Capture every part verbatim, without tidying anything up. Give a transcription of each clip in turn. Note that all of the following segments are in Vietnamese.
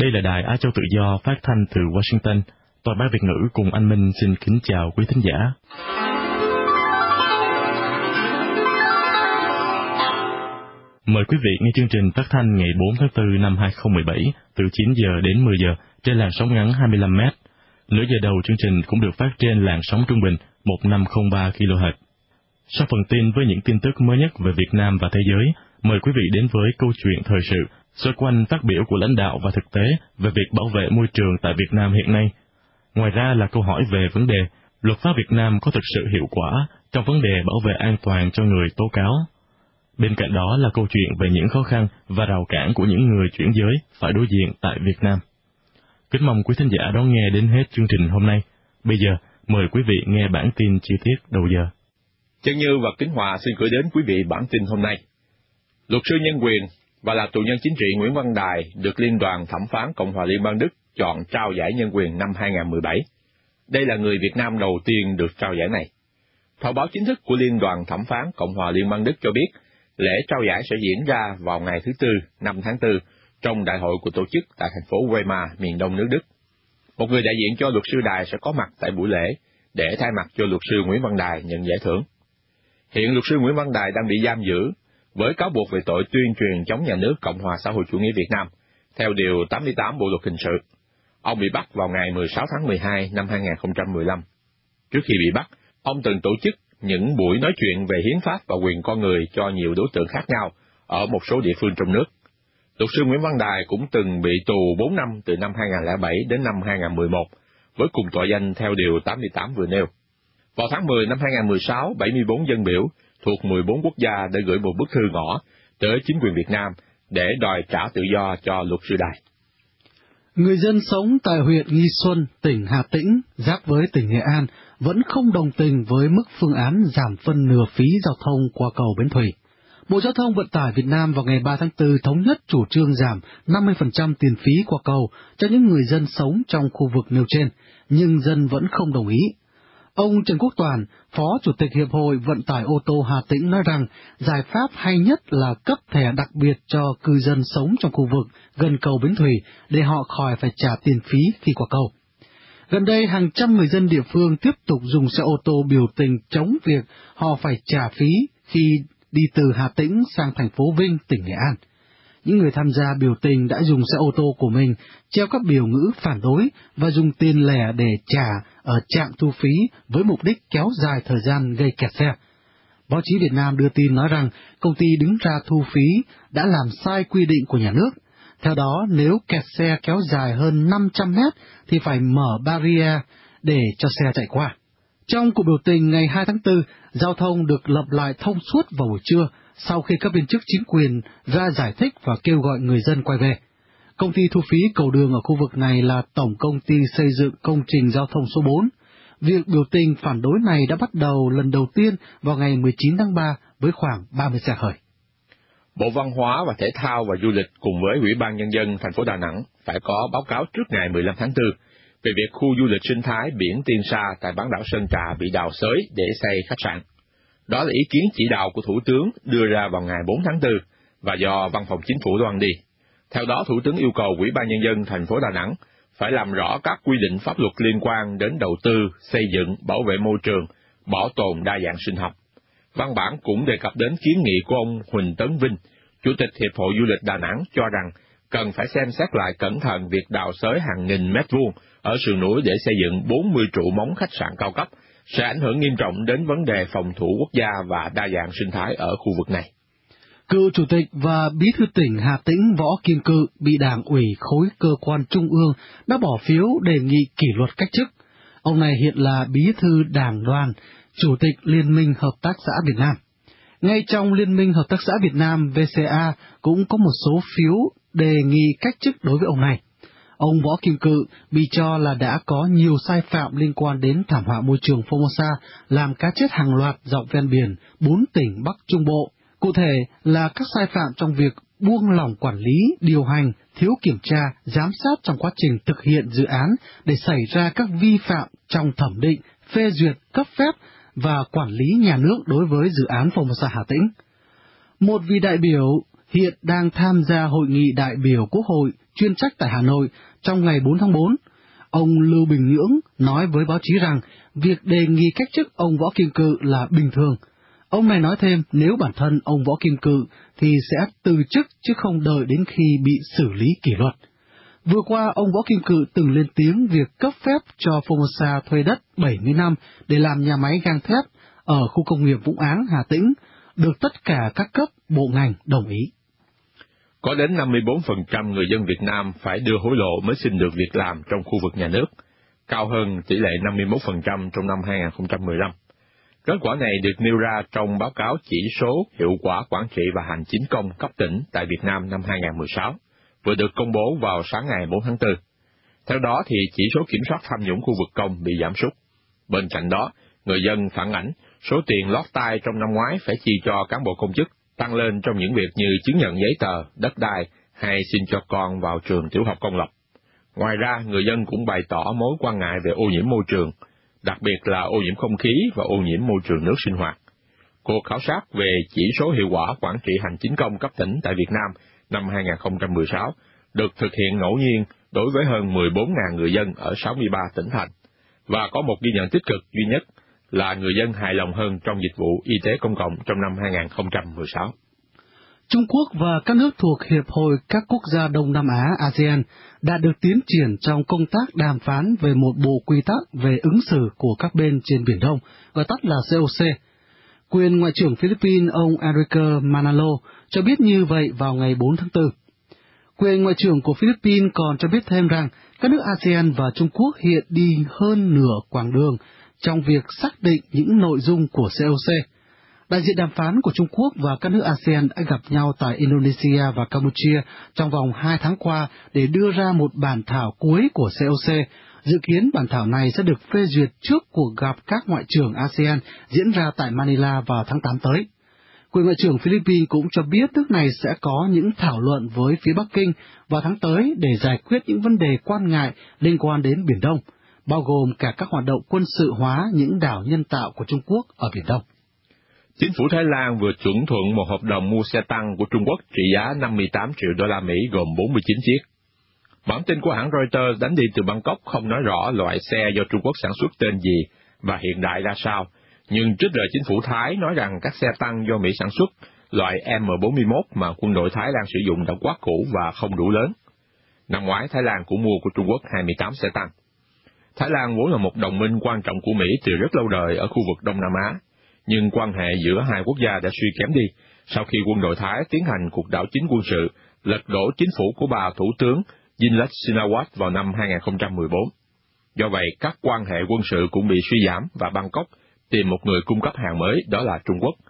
Đây là đài Á Châu Tự Do phát thanh từ Washington. Toàn ban Việt ngữ cùng anh Minh xin kính chào quý thính giả. Mời quý vị nghe chương trình phát thanh ngày bốn tháng tư năm hai không một bảy từ chín giờ đến mười giờ trên làn sóng ngắn hai mươi lăm mét. Nửa giờ đầu chương trình cũng được phát trên làn sóng trung bình một nghìn năm trăm lẻ ba ki lô héc. Sau phần tin với những tin tức mới nhất về Việt Nam và thế giới, mời quý vị đến với câu chuyện thời sự xoay quanh phát biểu của lãnh đạo và thực tế về việc bảo vệ môi trường tại Việt Nam hiện nay. Ngoài ra là câu hỏi về vấn đề luật pháp Việt Nam có thực sự hiệu quả trong vấn đề bảo vệ an toàn cho người tố cáo. Bên cạnh đó là câu chuyện về những khó khăn và rào cản của những người chuyển giới phải đối diện tại Việt Nam. Kính mong quý thính giả đón nghe đến hết chương trình hôm nay. Bây giờ, mời quý vị nghe bản tin chi tiết đầu giờ. Chân Như và Kính Hòa xin gửi đến quý vị bản tin hôm nay. Luật sư nhân quyền và là tù nhân chính trị Nguyễn Văn Đài được Liên đoàn Thẩm phán Cộng hòa Liên bang Đức chọn trao giải nhân quyền năm hai không một bảy. Đây là người Việt Nam đầu tiên được trao giải này. Thông báo chính thức của Liên đoàn Thẩm phán Cộng hòa Liên bang Đức cho biết, lễ trao giải sẽ diễn ra vào ngày thứ Tư, năm tháng tư, trong đại hội của tổ chức tại thành phố Weimar, miền đông nước Đức. Một người đại diện cho luật sư Đài sẽ có mặt tại buổi lễ để thay mặt cho luật sư Nguyễn Văn Đài nhận giải thưởng. Hiện luật sư Nguyễn Văn Đài đang bị giam giữ với cáo buộc về tội tuyên truyền chống nhà nước Cộng hòa xã hội chủ nghĩa Việt Nam, theo Điều tám mươi tám Bộ luật hình sự. Ông bị bắt vào ngày mười sáu tháng mười hai năm hai không một lăm. Trước khi bị bắt, ông từng tổ chức những buổi nói chuyện về hiến pháp và quyền con người cho nhiều đối tượng khác nhau ở một số địa phương trong nước. Luật sư Nguyễn Văn Đài cũng từng bị tù bốn năm từ năm hai không không bảy đến năm hai không một một, với cùng tội danh theo Điều tám mươi tám vừa nêu. Vào tháng mười năm hai không một sáu, bảy mươi bốn dân biểu thuộc mười bốn quốc gia đã gửi một bức thư ngỏ tới chính quyền Việt Nam để đòi trả tự do cho luật sư Đài. Người dân sống tại huyện Nghi Xuân, tỉnh Hà Tĩnh, giáp với tỉnh Nghệ An, vẫn không đồng tình với mức phương án giảm phân nửa phí giao thông qua cầu Bến Thủy. Bộ Giao thông Vận tải Việt Nam vào ngày ba tháng tư thống nhất chủ trương giảm năm mươi phần trăm tiền phí qua cầu cho những người dân sống trong khu vực nêu trên, nhưng dân vẫn không đồng ý. Ông Trần Quốc Toàn, Phó Chủ tịch Hiệp hội Vận tải ô tô Hà Tĩnh nói rằng giải pháp hay nhất là cấp thẻ đặc biệt cho cư dân sống trong khu vực gần cầu Bến Thủy để họ khỏi phải trả tiền phí khi qua cầu. Gần đây, hàng trăm người dân địa phương tiếp tục dùng xe ô tô biểu tình chống việc họ phải trả phí khi đi từ Hà Tĩnh sang thành phố Vinh, tỉnh Nghệ An. Những người tham gia biểu tình đã dùng xe ô tô của mình treo các biểu ngữ phản đối và dùng tiền lẻ để trả ở trạm thu phí với mục đích kéo dài thời gian gây kẹt xe. Báo chí Việt Nam đưa tin nói rằng công ty đứng ra thu phí đã làm sai quy định của nhà nước. Theo đó, nếu kẹt xe kéo dài hơn năm trăm mét thì phải mở barrier để cho xe chạy qua. Trong cuộc biểu tình ngày hai tháng tư, giao thông được lập lại thông suốt vào buổi trưa sau khi các viên chức chính quyền ra giải thích và kêu gọi người dân quay về. Công ty thu phí cầu đường ở khu vực này là Tổng Công ty Xây dựng Công trình Giao thông số bốn. Việc biểu tình phản đối này đã bắt đầu lần đầu tiên vào ngày mười chín tháng ba với khoảng ba mươi xe khởi. Bộ Văn hóa và Thể thao và Du lịch cùng với Ủy ban Nhân dân thành phố Đà Nẵng phải có báo cáo trước ngày mười lăm tháng tư về việc khu du lịch sinh thái biển Tiên Sa tại bán đảo Sơn Trà bị đào xới để xây khách sạn. Đó là ý kiến chỉ đạo của Thủ tướng đưa ra vào ngày bốn tháng tư và do Văn phòng Chính phủ loan đi. Theo đó, Thủ tướng yêu cầu Ủy ban Nhân dân thành phố Đà Nẵng phải làm rõ các quy định pháp luật liên quan đến đầu tư, xây dựng, bảo vệ môi trường, bảo tồn đa dạng sinh học. Văn bản cũng đề cập đến kiến nghị của ông Huỳnh Tấn Vinh, Chủ tịch Hiệp hội Du lịch Đà Nẵng, cho rằng cần phải xem xét lại cẩn thận việc đào xới hàng nghìn mét vuông ở sườn núi để xây dựng bốn mươi trụ móng khách sạn cao cấp, sẽ ảnh hưởng nghiêm trọng đến vấn đề phòng thủ quốc gia và đa dạng sinh thái ở khu vực này. Cựu Chủ tịch và Bí thư tỉnh Hà Tĩnh Võ Kim Cự bị Đảng ủy khối cơ quan Trung ương đã bỏ phiếu đề nghị kỷ luật cách chức. Ông này hiện là Bí thư Đảng đoàn, Chủ tịch Liên minh Hợp tác xã Việt Nam. Ngay trong Liên minh Hợp tác xã Việt Nam vê xê a cũng có một số phiếu đề nghị cách chức đối với ông này. Ông Võ Kim Cự bị cho là đã có nhiều sai phạm liên quan đến thảm họa môi trường Formosa làm cá chết hàng loạt dọc ven biển bốn tỉnh Bắc Trung Bộ. Cụ thể là các sai phạm trong việc buông lỏng quản lý, điều hành, thiếu kiểm tra, giám sát trong quá trình thực hiện dự án để xảy ra các vi phạm trong thẩm định, phê duyệt, cấp phép và quản lý nhà nước đối với dự án Formosa Hà Tĩnh. Một vị đại biểu hiện đang tham gia hội nghị đại biểu Quốc hội chuyên trách tại Hà Nội trong ngày bốn tháng tư. Ông Lưu Bình Nhưỡng nói với báo chí rằng việc đề nghị cách chức ông Võ Kim Cự là bình thường. Ông này nói thêm nếu bản thân ông Võ Kim Cự thì sẽ từ chức chứ không đợi đến khi bị xử lý kỷ luật. Vừa qua, ông Võ Kim Cự từng lên tiếng việc cấp phép cho Formosa thuê đất bảy mươi năm để làm nhà máy gang thép ở khu công nghiệp Vũng Áng, Hà Tĩnh, được tất cả các cấp bộ ngành đồng ý. Có đến năm mươi bốn phần trăm người dân Việt Nam phải đưa hối lộ mới xin được việc làm trong khu vực nhà nước, cao hơn tỷ lệ năm mươi mốt phần trăm trong năm hai không một lăm. Kết quả này được nêu ra trong báo cáo chỉ số hiệu quả quản trị và hành chính công cấp tỉnh tại Việt Nam năm hai không một sáu, vừa được công bố vào sáng ngày bốn tháng tư. Theo đó thì chỉ số kiểm soát tham nhũng khu vực công bị giảm sút. Bên cạnh đó, người dân phản ảnh số tiền lót tay trong năm ngoái phải chi cho cán bộ công chức tăng lên trong những việc như chứng nhận giấy tờ, đất đai hay xin cho con vào trường tiểu học công lập. Ngoài ra, người dân cũng bày tỏ mối quan ngại về ô nhiễm môi trường, đặc biệt là ô nhiễm không khí và ô nhiễm môi trường nước sinh hoạt. Cuộc khảo sát về chỉ số hiệu quả quản trị hành chính công cấp tỉnh tại Việt Nam năm hai không một sáu được thực hiện ngẫu nhiên đối với hơn mười bốn nghìn người dân ở sáu mươi ba tỉnh thành, và có một ghi nhận tích cực duy nhất là người dân hài lòng hơn trong dịch vụ y tế công cộng trong năm hai không một sáu. Trung Quốc và các nước thuộc Hiệp hội các quốc gia Đông Nam Á a sê an đã được tiến triển trong công tác đàm phán về một bộ quy tắc về ứng xử của các bên trên Biển Đông, gọi tắt là xê o xê. Quyền Ngoại trưởng Philippines ông Enrique Manalo cho biết như vậy vào ngày bốn tháng tư. Quyền Ngoại trưởng của Philippines còn cho biết thêm rằng các nước a sê an và Trung Quốc hiện đi hơn nửa quãng đường trong việc xác định những nội dung của xê o xê. Đại diện đàm phán của Trung Quốc và các nước a sê an đã gặp nhau tại Indonesia và Campuchia trong vòng hai tháng qua để đưa ra một bản thảo cuối của xê o xê. Dự kiến bản thảo này sẽ được phê duyệt trước cuộc gặp các ngoại trưởng a sê an diễn ra tại Manila vào tháng tám tới. Quyền Ngoại trưởng Philippines cũng cho biết nước này sẽ có những thảo luận với phía Bắc Kinh vào tháng tới để giải quyết những vấn đề quan ngại liên quan đến Biển Đông, bao gồm cả các hoạt động quân sự hóa những đảo nhân tạo của Trung Quốc ở Biển Đông. Chính phủ Thái Lan vừa chuẩn thuận một hợp đồng mua xe tăng của Trung Quốc trị giá năm mươi tám triệu đô la Mỹ gồm bốn mươi chín chiếc. Bản tin của hãng Reuters đánh đi từ Bangkok không nói rõ loại xe do Trung Quốc sản xuất tên gì và hiện đại ra sao, nhưng trích lời chính phủ Thái nói rằng các xe tăng do Mỹ sản xuất, loại M bốn mươi mốt mà quân đội Thái đang sử dụng đã quá cũ và không đủ lớn. Năm ngoái, Thái Lan cũng mua của Trung Quốc hai mươi tám xe tăng. Thái Lan vốn là một đồng minh quan trọng của Mỹ từ rất lâu đời ở khu vực Đông Nam Á, nhưng quan hệ giữa hai quốc gia đã suy kém đi sau khi quân đội Thái tiến hành cuộc đảo chính quân sự, lật đổ chính phủ của bà Thủ tướng Yingluck Shinawatra vào năm hai không một bốn. Do vậy, các quan hệ quân sự cũng bị suy giảm và Bangkok tìm một người cung cấp hàng mới, đó là Trung Quốc.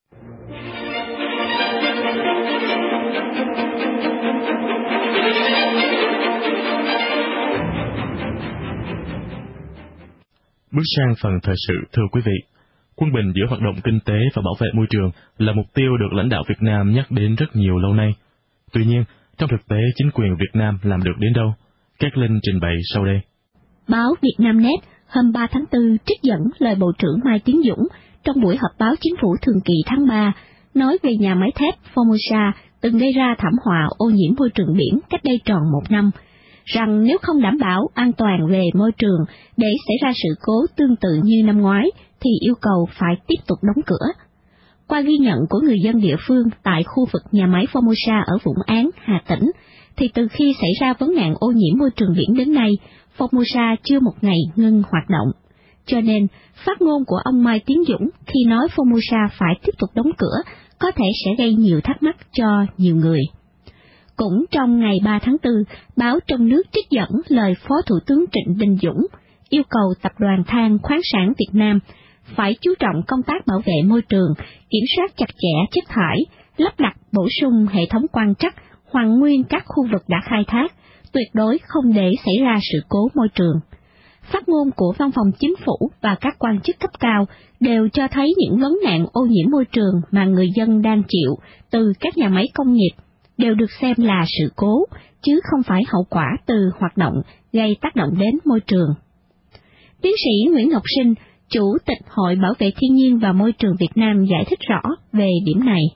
Bước sang phần thời sự, thưa quý vị. Quân bình giữa hoạt động kinh tế và bảo vệ môi trường là mục tiêu được lãnh đạo Việt Nam nhắc đến rất nhiều lâu nay. Tuy nhiên, trong thực tế chính quyền Việt Nam làm được đến đâu? Cát Linh trình bày sau đây. Báo Vietnamnet hôm ba tháng tư trích dẫn lời Bộ trưởng Mai Tiến Dũng trong buổi họp báo chính phủ thường kỳ tháng ba, nói về nhà máy thép Formosa từng gây ra thảm họa ô nhiễm môi trường biển cách đây tròn một năm, rằng nếu không đảm bảo an toàn về môi trường để xảy ra sự cố tương tự như năm ngoái, thì yêu cầu phải tiếp tục đóng cửa. Qua ghi nhận của người dân địa phương tại khu vực nhà máy Formosa ở Vũng Áng, Hà Tĩnh, thì từ khi xảy ra vấn nạn ô nhiễm môi trường biển đến nay, Formosa chưa một ngày ngưng hoạt động. Cho nên, phát ngôn của ông Mai Tiến Dũng khi nói Formosa phải tiếp tục đóng cửa có thể sẽ gây nhiều thắc mắc cho nhiều người. Cũng trong ngày ba tháng tư, báo Trong nước trích dẫn lời Phó Thủ tướng Trịnh Đình Dũng yêu cầu Tập đoàn Than khoáng sản Việt Nam phải chú trọng công tác bảo vệ môi trường, kiểm soát chặt chẽ chất thải, lắp đặt bổ sung hệ thống quan trắc, hoàn nguyên các khu vực đã khai thác, tuyệt đối không để xảy ra sự cố môi trường. Phát ngôn của Văn phòng Chính phủ và các quan chức cấp cao đều cho thấy những vấn nạn ô nhiễm môi trường mà người dân đang chịu từ các nhà máy công nghiệp đều được xem là sự cố, chứ không phải hậu quả từ hoạt động gây tác động đến môi trường. Tiến sĩ Nguyễn Ngọc Sinh, Chủ tịch Hội Bảo vệ Thiên nhiên và Môi trường Việt Nam giải thích rõ về điểm này.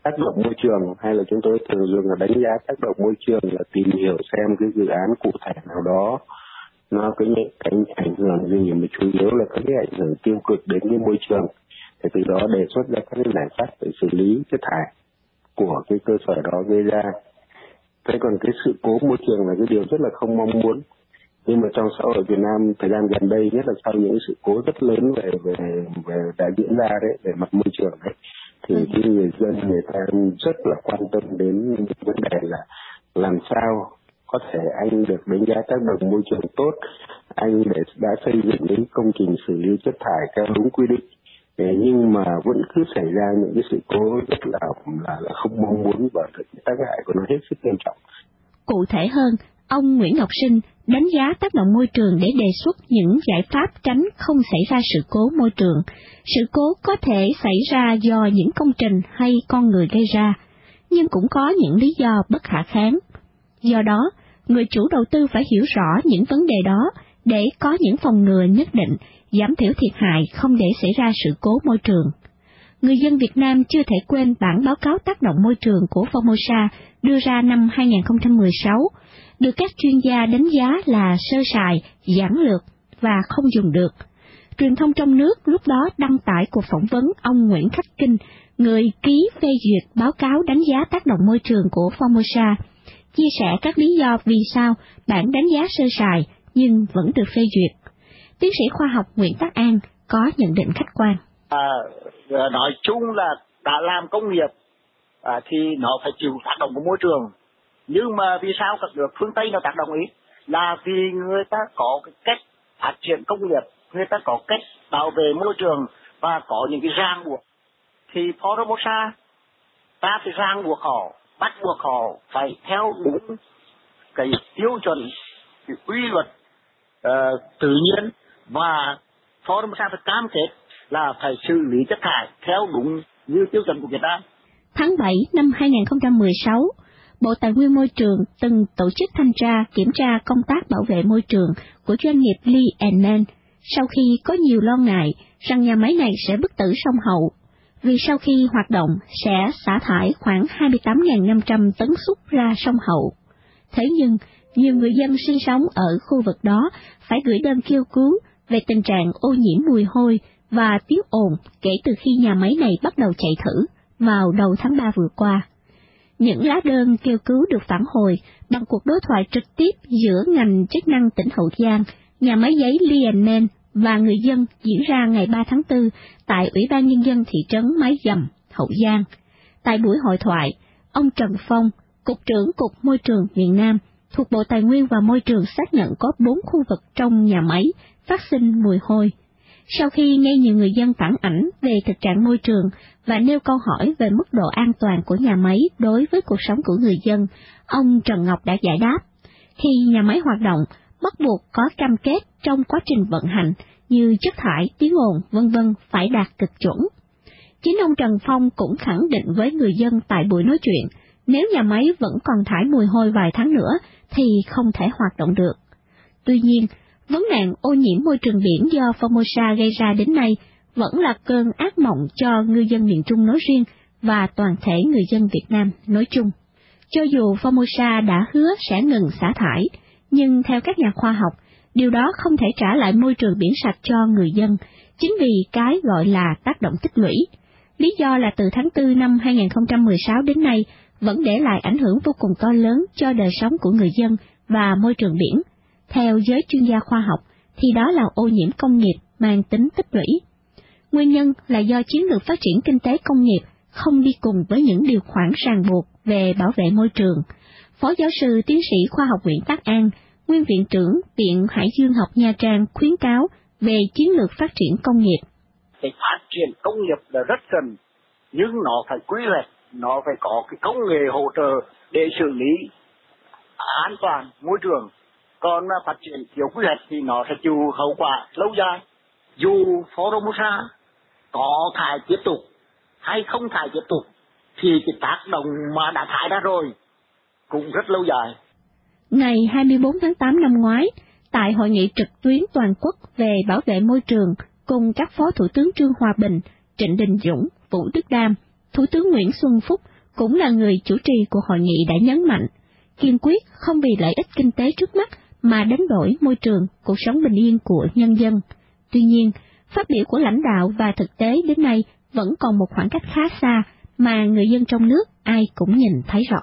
tác động môi trường, hay là chúng tôi thường dùng là đánh giá tác động môi trường là tìm hiểu xem cái dự án cụ thể nào đó nó có những cái ảnh hưởng gì, mà chủ yếu là các cái ảnh hưởng tiêu cực đến cái môi trường, thì từ đó đề xuất ra các cái giải pháp để xử lý chất thải của cái cơ sở đó gây ra. Thế còn cái sự cố môi trường là cái điều rất là không mong muốn, nhưng mà trong xã hội Việt Nam thời gian gần đây, nhất là sau những sự cố rất lớn về về về đã diễn ra đấy, về mặt môi trường đấy, thì ừ. cái người dân người ta rất là quan tâm đến vấn đề là làm sao có thể anh được đánh giá tác động môi trường tốt, anh để đã xây dựng những công trình xử lý chất thải theo đúng quy định, nhưng mà vẫn cứ xảy ra những cái sự cố rất là là, là không mong muốn, và tác hại của nó hết sức nghiêm trọng. Cụ thể hơn, ông Nguyễn Ngọc Sinh đánh giá tác động môi trường để đề xuất những giải pháp tránh không xảy ra sự cố môi trường. Sự cố có thể xảy ra do những công trình hay con người gây ra, nhưng cũng có những lý do bất khả kháng. Do đó, người chủ đầu tư phải hiểu rõ những vấn đề đó để có những phòng ngừa nhất định, giảm thiểu thiệt hại không để xảy ra sự cố môi trường. Người dân Việt Nam chưa thể quên bản báo cáo tác động môi trường của Formosa đưa ra năm hai không một sáu, được các chuyên gia đánh giá là sơ sài, giản lược và không dùng được. Truyền thông trong nước lúc đó đăng tải cuộc phỏng vấn ông Nguyễn Khắc Kinh, người ký phê duyệt báo cáo đánh giá tác động môi trường của Formosa, chia sẻ các lý do vì sao bản đánh giá sơ sài nhưng vẫn được phê duyệt. Tiến sĩ khoa học Nguyễn Tác An có nhận định khách quan. À, nói chung là đã làm công nghiệp à, thì nó phải chịu tác động của môi trường. Nhưng mà vì sao các nước phương Tây nó tác động ít? Là vì người ta có cái cách phát triển công nghiệp, người ta có cách bảo vệ môi trường và có những cái ràng buộc. Thì Formosa ta phải ràng buộc họ, bắt buộc họ phải theo đúng cái tiêu chuẩn, cái quy luật uh, tự nhiên, và Formosa phải cam kết là phải xử lý chất thải theo đúng như tiêu chuẩn của Việt Nam. Tháng bảy năm hai không một sáu, Bộ Tài nguyên Môi trường từng tổ chức thanh tra kiểm tra công tác bảo vệ môi trường của doanh nghiệp Lee and Man sau khi có nhiều lo ngại rằng nhà máy này sẽ bức tử sông Hậu, vì sau khi hoạt động sẽ xả thải khoảng hai mươi tám nghìn năm trăm tấn xúc ra sông Hậu. Thế nhưng, nhiều người dân sinh sống ở khu vực đó phải gửi đơn kêu cứu về tình trạng ô nhiễm mùi hôi và tiếng ồn kể từ khi nhà máy này bắt đầu chạy thử vào đầu tháng ba vừa qua. Những lá đơn kêu cứu được phản hồi bằng cuộc đối thoại trực tiếp giữa ngành chức năng tỉnh Hậu Giang, nhà máy giấy Lee and Man và người dân diễn ra ngày ba tháng tư tại Ủy ban Nhân dân thị trấn Mái Dầm, Hậu Giang. Tại buổi hội thoại, ông Trần Phong, Cục trưởng Cục Môi trường miền Nam, thuộc Bộ Tài nguyên và Môi trường xác nhận có bốn khu vực trong nhà máy phát sinh mùi hôi. Sau khi nghe nhiều người dân phản ảnh về thực trạng môi trường và nêu câu hỏi về mức độ an toàn của nhà máy đối với cuộc sống của người dân, ông Trần Ngọc đã giải đáp, khi nhà máy hoạt động, bắt buộc có cam kết trong quá trình vận hành như chất thải, tiếng ồn, vân vân phải đạt cực chuẩn. Chính ông Trần Phong cũng khẳng định với người dân tại buổi nói chuyện, nếu nhà máy vẫn còn thải mùi hôi vài tháng nữa thì không thể hoạt động được. Tuy nhiên, vấn nạn ô nhiễm môi trường biển do Formosa gây ra đến nay vẫn là cơn ác mộng cho ngư dân miền Trung nói riêng và toàn thể người dân Việt Nam nói chung. Cho dù Formosa đã hứa sẽ ngừng xả thải, nhưng theo các nhà khoa học, điều đó không thể trả lại môi trường biển sạch cho người dân, chính vì cái gọi là tác động tích lũy. Lý do là từ tháng tư năm hai không một sáu đến nay vẫn để lại ảnh hưởng vô cùng to lớn cho đời sống của người dân và môi trường biển. Theo giới chuyên gia khoa học, thì đó là ô nhiễm công nghiệp mang tính tích lũy. Nguyên nhân là do chiến lược phát triển kinh tế công nghiệp không đi cùng với những điều khoản ràng buộc về bảo vệ môi trường. Phó giáo sư tiến sĩ khoa học Nguyễn Tác An, nguyên viện trưởng Viện Hải dương học Nha Trang khuyến cáo về chiến lược phát triển công nghiệp. Cái phát triển công nghiệp là rất cần, nhưng nó phải quy hoạch, nó phải có cái công nghệ hỗ trợ để xử lý an toàn môi trường. Còn phát triển thiếu quy hoạch thì nó sẽ chịu hậu quả lâu dài. Dù Formosa có thải tiếp tục hay không thải tiếp tục, thì cái tác động mà đã thải ra rồi cũng rất lâu dài. Ngày hai mươi bốn tháng tám năm ngoái, tại hội nghị trực tuyến toàn quốc về bảo vệ môi trường cùng các Phó Thủ tướng Trương Hòa Bình, Trịnh Đình Dũng, Vũ Đức Đam, Thủ tướng Nguyễn Xuân Phúc cũng là người chủ trì của hội nghị đã nhấn mạnh, kiên quyết không vì lợi ích kinh tế trước mắt mà đánh đổi môi trường, cuộc sống bình yên của nhân dân. Tuy nhiên, phát biểu của lãnh đạo và thực tế đến nay vẫn còn một khoảng cách khá xa mà người dân trong nước ai cũng nhìn thấy rõ.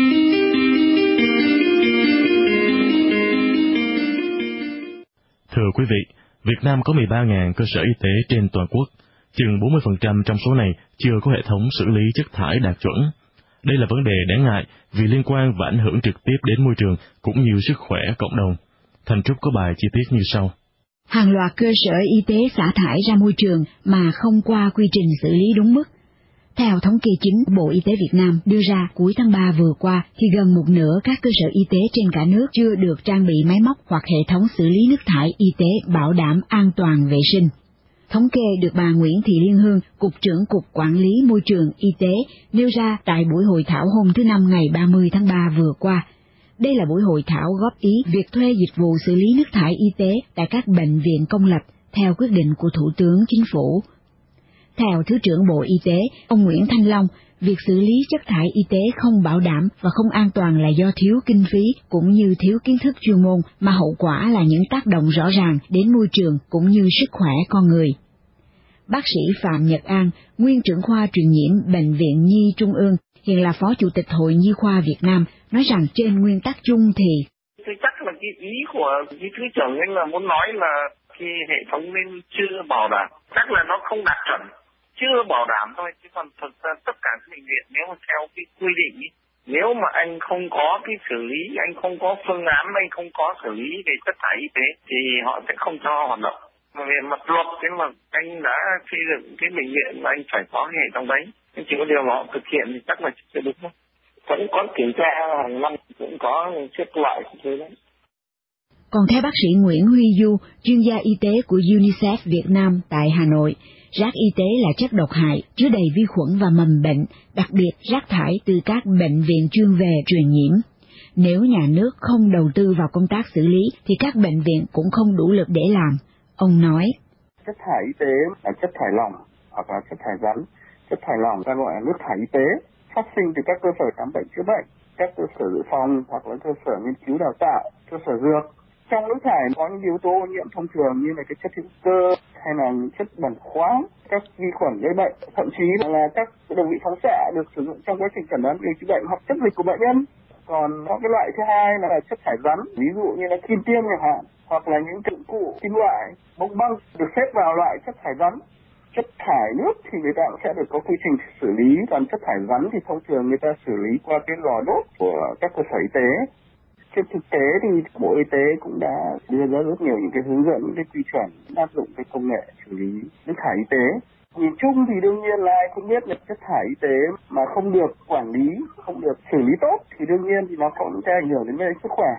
Thưa quý vị, Việt Nam có mười ba nghìn cơ sở y tế trên toàn quốc, chừng bốn mươi phần trăm trong số này chưa có hệ thống xử lý chất thải đạt chuẩn. Đây là vấn đề đáng ngại vì liên quan và ảnh hưởng trực tiếp đến môi trường cũng như sức khỏe cộng đồng. Thành Trúc có bài chi tiết như sau. Hàng loạt cơ sở y tế xả thải ra môi trường mà không qua quy trình xử lý đúng mức. Theo thống kê chính Bộ Y tế Việt Nam đưa ra cuối tháng ba vừa qua, thì gần một nửa các cơ sở y tế trên cả nước chưa được trang bị máy móc hoặc hệ thống xử lý nước thải y tế bảo đảm an toàn vệ sinh. Thống kê được bà Nguyễn Thị Liên Hương, Cục trưởng Cục Quản lý Môi trường Y tế, nêu ra tại buổi hội thảo hôm thứ Năm ngày ba mươi tháng ba vừa qua. Đây là buổi hội thảo góp ý việc thuê dịch vụ xử lý nước thải y tế tại các bệnh viện công lập theo quyết định của Thủ tướng Chính phủ. Theo Thứ trưởng Bộ Y tế, ông Nguyễn Thanh Long, việc xử lý chất thải y tế không bảo đảm và không an toàn là do thiếu kinh phí cũng như thiếu kiến thức chuyên môn, mà hậu quả là những tác động rõ ràng đến môi trường cũng như sức khỏe con người. Bác sĩ Phạm Nhật An, nguyên trưởng khoa truyền nhiễm Bệnh viện Nhi Trung ương, hiện là Phó Chủ tịch Hội Nhi khoa Việt Nam, nói rằng trên nguyên tắc chung thì... Tôi chắc là cái ý của cái Thứ trưởng anh là muốn nói là cái hệ thống nên chưa bảo đảm, chắc là nó không đạt chuẩn, chưa bảo đảm thôi, chứ còn thực ra tất cả các bệnh viện nếu mà theo cái quy định ý, nếu mà anh không có cái xử lý, anh không có phương án, anh không có xử lý về chất thải y tế thì họ sẽ không cho hoạt động. Mà về mặt luật thế mà anh đã xây dựng cái bệnh viện mà anh phải có cái hệ thống đấy, nhưng chỉ có điều mà họ thực hiện thì chắc là chưa đúng thôi. Vẫn có kiểm tra hàng năm, cũng có xếp loại thứ đấy. Còn theo bác sĩ Nguyễn Huy Du, chuyên gia y tế của UNICEF Việt Nam tại Hà Nội, rác y tế là chất độc hại, chứa đầy vi khuẩn và mầm bệnh, đặc biệt rác thải từ các bệnh viện chuyên về truyền nhiễm. Nếu nhà nước không đầu tư vào công tác xử lý thì các bệnh viện cũng không đủ lực để làm. Ông nói, chất thải y tế là chất thải lỏng hoặc là chất thải rắn. Chất thải lỏng ta gọi là nước thải y tế, phát sinh từ các cơ sở khám bệnh chữa bệnh, các cơ sở dự phòng hoặc là cơ sở nghiên cứu đào tạo, cơ sở dược. Trong nước thải có những yếu tố ô nhiễm thông thường như là cái chất hữu cơ hay là những chất bẩn khoáng, các vi khuẩn gây bệnh, thậm chí là các đồng vị phóng xạ được sử dụng trong quá trình chẩn đoán điều trị bệnh hoặc chất dịch của bệnh nhân. Còn có cái loại thứ hai là chất thải rắn, ví dụ như là kim tiêm chẳng hạn, hoặc là những dụng cụ kim loại, bông băng được xếp vào loại chất thải rắn. Chất thải nước thì người ta cũng sẽ được có quy trình xử lý, còn chất thải rắn thì thông thường người ta xử lý qua cái lò đốt của các cơ sở y tế. Trên thực tế thì Bộ Y tế cũng đã đưa ra rất nhiều những cái hướng dẫn, những cái quy chuẩn áp dụng cái công nghệ xử lý nước thải y tế. Nhìn chung thì đương nhiên là ai cũng biết là chất thải y tế mà không được quản lý, không được xử lý tốt thì đương nhiên thì nó cũng sẽ ảnh hưởng đến sức khỏe.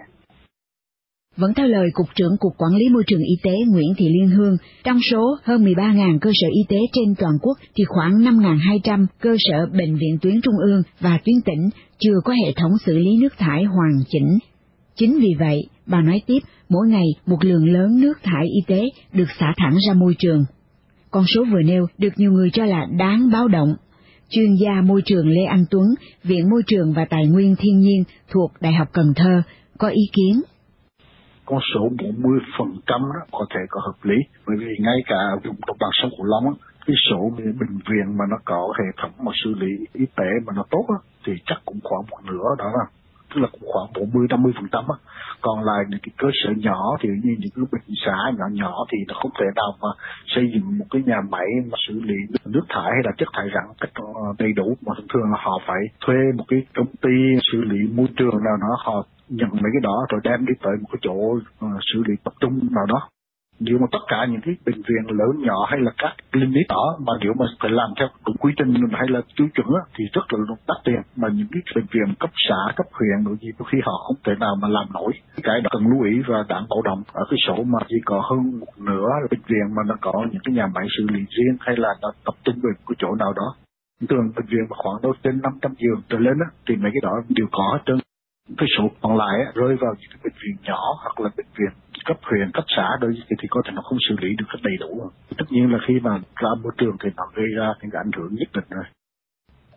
Vẫn theo lời Cục trưởng Cục Quản lý Môi trường Y tế Nguyễn Thị Liên Hương, trong số hơn mười ba nghìn cơ sở y tế trên toàn quốc thì khoảng năm nghìn hai trăm cơ sở bệnh viện tuyến trung ương và tuyến tỉnh chưa có hệ thống xử lý nước thải hoàn chỉnh. Chính vì vậy, bà nói tiếp, mỗi ngày một lượng lớn nước thải y tế được xả thẳng ra môi trường. Con số vừa nêu được nhiều người cho là đáng báo động. Chuyên gia môi trường Lê Anh Tuấn, Viện Môi trường và Tài nguyên Thiên nhiên thuộc Đại học Cần Thơ, có ý kiến. Con số bốn mươi phần trăm đó có thể có hợp lý, bởi vì ngay cả vùng đồng bằng sông Cửu Long, cái số bệnh viện mà nó có hệ thống mà xử lý y tế mà nó tốt đó, thì chắc cũng khoảng một nửa đó là, tức là cũng khoảng bốn mươi năm mươi phần trăm. Còn lại những cái cơ sở nhỏ thì như những cái bệnh xá nhỏ nhỏ thì nó không thể nào mà xây dựng một cái nhà máy mà xử lý nước thải hay là chất thải rắn cách đầy đủ, mà thường thường là họ phải thuê một cái công ty xử lý môi trường nào đó, họ nhận mấy cái đó rồi đem đi tới một cái chỗ uh, xử lý tập trung nào đó. Nếu mà tất cả những cái bệnh viện lớn nhỏ hay là các clinic đó mà nếu mà phải làm theo đúng quy trình hay là tiêu chuẩn á, thì rất là đắt tiền. Mà những cái bệnh viện cấp xã, cấp huyện đôi gì đôi khi họ không thể nào mà làm nổi. Cái đó cần lưu ý và đáng báo động ở cái số mà chỉ có hơn một nửa là bệnh viện mà nó có những cái nhà máy xử lý riêng hay là nó tập trung về một cái chỗ nào đó. Thường bệnh viện mà khoảng đâu trên năm trăm giường trở lên á, thì mấy cái đó đều có hết trơn. Cái số còn lại á, rơi vào những cái bệnh viện nhỏ hoặc là bệnh viện cấp huyện, cấp xã đôi thì, thì có thể nó không xử lý được đầy đủ. Tất nhiên là khi mà ra môi trường thì nó gây ra những cái ảnh hưởng nhất định rồi.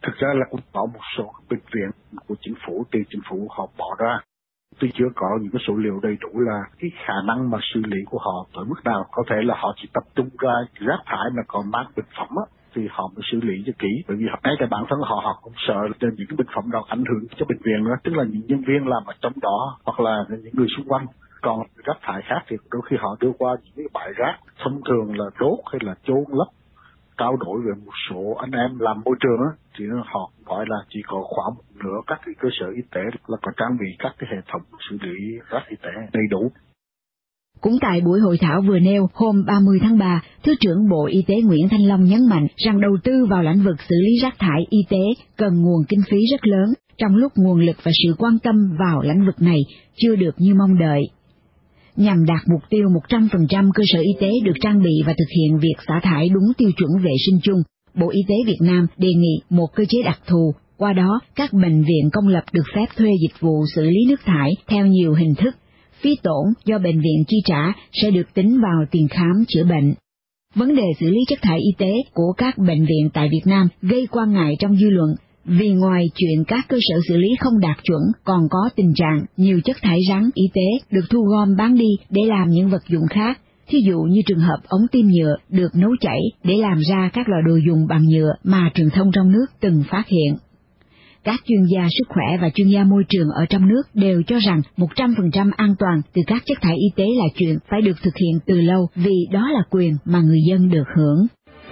Thực ra là cũng có một số bệnh viện của chính phủ, từ chính phủ họ bỏ ra. Tuy chưa có những cái số liệu đầy đủ là cái khả năng mà xử lý của họ tới mức nào. Có thể là họ chỉ tập trung ra rác thải mà còn mang bệnh phẩm á, thì họ mới xử lý cho kỹ. Bởi vì ngay cả bản thân họ họ cũng sợ là những cái bệnh phẩm đó ảnh hưởng cho bệnh viện nữa. Tức là những nhân viên làm ở trong đó hoặc là những người xung quanh. Còn rác thải khác thì đôi khi họ đưa qua những cái bãi rác thông thường là đốt hay là chôn lấp. Trao đổi về một số anh em làm môi trường á, thì họ gọi là chỉ có khoảng một nửa các cái cơ sở y tế là có trang bị các cái hệ thống xử lý rác y tế đầy đủ. Cũng tại buổi hội thảo vừa nêu hôm ba mươi tháng ba, Thứ trưởng Bộ Y tế Nguyễn Thanh Long nhấn mạnh rằng đầu tư vào lĩnh vực xử lý rác thải y tế cần nguồn kinh phí rất lớn, trong lúc nguồn lực và sự quan tâm vào lĩnh vực này chưa được như mong đợi. Nhằm đạt mục tiêu một trăm phần trăm cơ sở y tế được trang bị và thực hiện việc xả thải đúng tiêu chuẩn vệ sinh chung, Bộ Y tế Việt Nam đề nghị một cơ chế đặc thù, qua đó các bệnh viện công lập được phép thuê dịch vụ xử lý nước thải theo nhiều hình thức. Phí tổn do bệnh viện chi trả sẽ được tính vào tiền khám chữa bệnh. Vấn đề xử lý chất thải y tế của các bệnh viện tại Việt Nam gây quan ngại trong dư luận, vì ngoài chuyện các cơ sở xử lý không đạt chuẩn, còn có tình trạng nhiều chất thải rắn y tế được thu gom bán đi để làm những vật dụng khác, thí dụ như trường hợp ống tiêm nhựa được nấu chảy để làm ra các loại đồ dùng bằng nhựa mà truyền thông trong nước từng phát hiện. Các chuyên gia sức khỏe và chuyên gia môi trường ở trong nước đều cho rằng một trăm phần trăm an toàn từ các chất thải y tế là chuyện phải được thực hiện từ lâu, vì đó là quyền mà người dân được hưởng.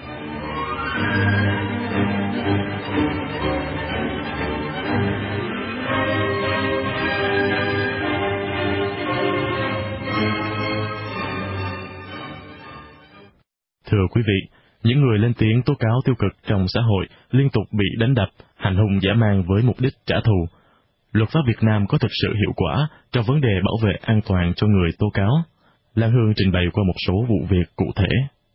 Thưa quý vị, những người lên tiếng tố cáo tiêu cực trong xã hội liên tục bị đánh đập, hành hung dã man với mục đích trả thù. Luật pháp Việt Nam có thực sự hiệu quả trong vấn đề bảo vệ an toàn cho người tố cáo? Lan Hương trình bày qua một số vụ việc cụ thể.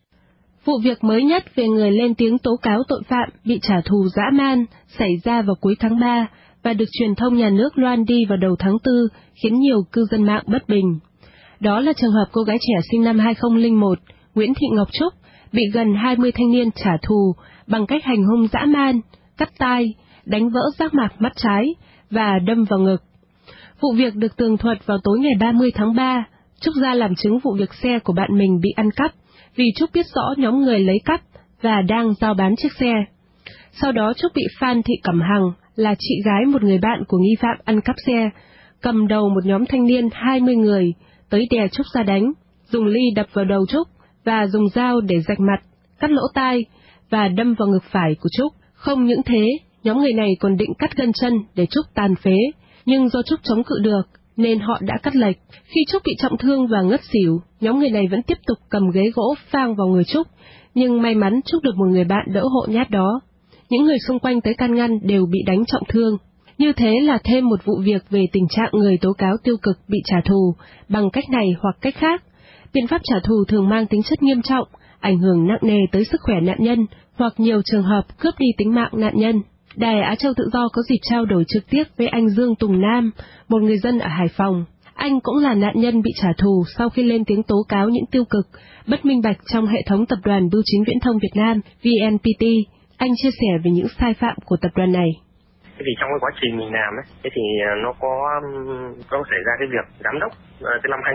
Vụ việc mới nhất về người lên tiếng tố cáo tội phạm bị trả thù dã man xảy ra vào cuối tháng ba và được truyền thông nhà nước loan đi vào đầu tháng tư, khiến nhiều cư dân mạng bất bình. Đó là trường hợp cô gái trẻ sinh năm hai không không một, Nguyễn Thị Ngọc Trúc, bị gần hai mươi thanh niên trả thù bằng cách hành hung dã man, cắt tai, đánh vỡ giác mạc mắt trái và đâm vào ngực. Vụ việc được tường thuật vào tối ngày ba mươi tháng ba, Trúc ra làm chứng vụ việc xe của bạn mình bị ăn cắp, vì Trúc biết rõ nhóm người lấy cắp và đang giao bán chiếc xe. Sau đó Trúc bị Phan Thị Cẩm Hằng, là chị gái một người bạn của nghi phạm ăn cắp xe, cầm đầu một nhóm thanh niên hai mươi người, tới đè Trúc ra đánh, dùng ly đập vào đầu Trúc và dùng dao để rạch mặt, cắt lỗ tai và đâm vào ngực phải của Trúc. Không những thế, nhóm người này còn định cắt gân chân để Trúc tàn phế, nhưng do Trúc chống cự được nên họ đã cắt lệch. Khi Trúc bị trọng thương và ngất xỉu, nhóm người này vẫn tiếp tục cầm ghế gỗ phang vào người Trúc, nhưng may mắn Trúc được một người bạn đỡ hộ nhát đó. Những người xung quanh tới can ngăn đều bị đánh trọng thương. Như thế là thêm một vụ việc về tình trạng người tố cáo tiêu cực bị trả thù bằng cách này hoặc cách khác. Biện pháp trả thù thường mang tính chất nghiêm trọng, ảnh hưởng nặng nề tới sức khỏe nạn nhân hoặc nhiều trường hợp cướp đi tính mạng nạn nhân. Đài Á Châu Tự Do có dịp trao đổi trực tiếp với anh Dương Tùng Nam, một người dân ở Hải Phòng. Anh cũng là nạn nhân bị trả thù sau khi lên tiếng tố cáo những tiêu cực, bất minh bạch trong hệ thống tập đoàn Bưu chính Viễn thông Việt Nam vê en pê tê. Anh chia sẻ về những sai phạm của tập đoàn này. Thế thì trong cái quá trình mình làm ấy, thế thì nó có có xảy ra cái việc giám đốc cái năm hai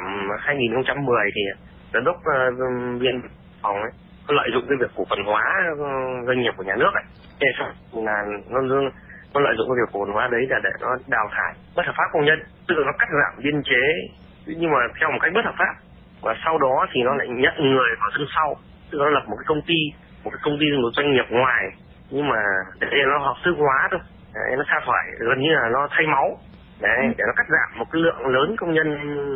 nghìn không trăm mười thì giám đốc uh, viên phòng ấy có lợi dụng cái việc cổ phần hóa doanh nghiệp của nhà nước ấy, thế là nó nó lợi dụng cái việc cổ phần hóa đấy là để nó đào thải bất hợp pháp công nhân, tức là nó cắt giảm biên chế nhưng mà theo một cách bất hợp pháp, và sau đó thì nó lại nhận người vào thân sau, tức là nó lập một cái công ty, một cái công ty một doanh nghiệp ngoài, nhưng mà để nó hợp thức hóa thôi, đấy, nó sa thải gần như là nó thay máu, đấy, để nó cắt giảm một cái lượng lớn công nhân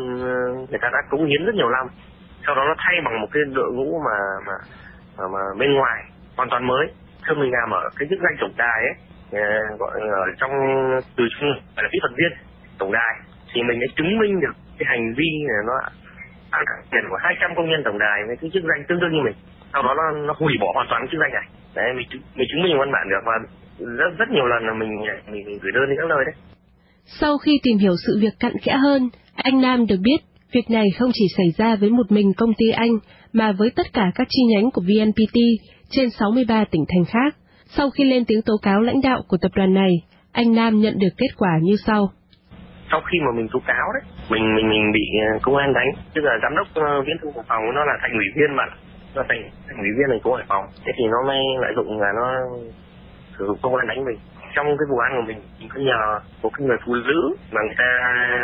người ta đã cống hiến rất nhiều năm, sau đó nó thay bằng một cái đội ngũ mà mà mà, mà bên ngoài hoàn toàn mới. Khi mình làm ở cái chức danh tổng đài ấy, gọi ở trong từ chung là kỹ thuật viên tổng đài, thì mình đã chứng minh được cái hành vi này nó ăn cắp tiền của hai trăm công nhân tổng đài với cái chức danh tương đương như mình, sau đó nó nó hủy bỏ hoàn toàn cái chức danh này. Đấy, mình mình chứng minh văn bản được, và rất rất nhiều lần là mình mình, mình gửi đơn đi các nơi đấy. Sau khi tìm hiểu sự việc cặn kẽ hơn, anh Nam được biết việc này không chỉ xảy ra với một mình công ty anh, mà với tất cả các chi nhánh của vê en pê tê trên sáu mươi ba tỉnh thành khác. Sau khi lên tiếng tố cáo lãnh đạo của tập đoàn này, anh Nam nhận được kết quả như sau. Sau khi mà mình tố cáo đấy, mình mình mình bị công an đánh, tức là giám đốc uh, viễn thông của phòng nó là thành ủy viên mà, nó thành thành ủy viên thành phố Hải Phòng, thế thì nó mới lợi dụng là nó sử dụng công an đánh mình. Trong cái vụ án của mình, mình có nhờ một cái người phụ nữ mà người ta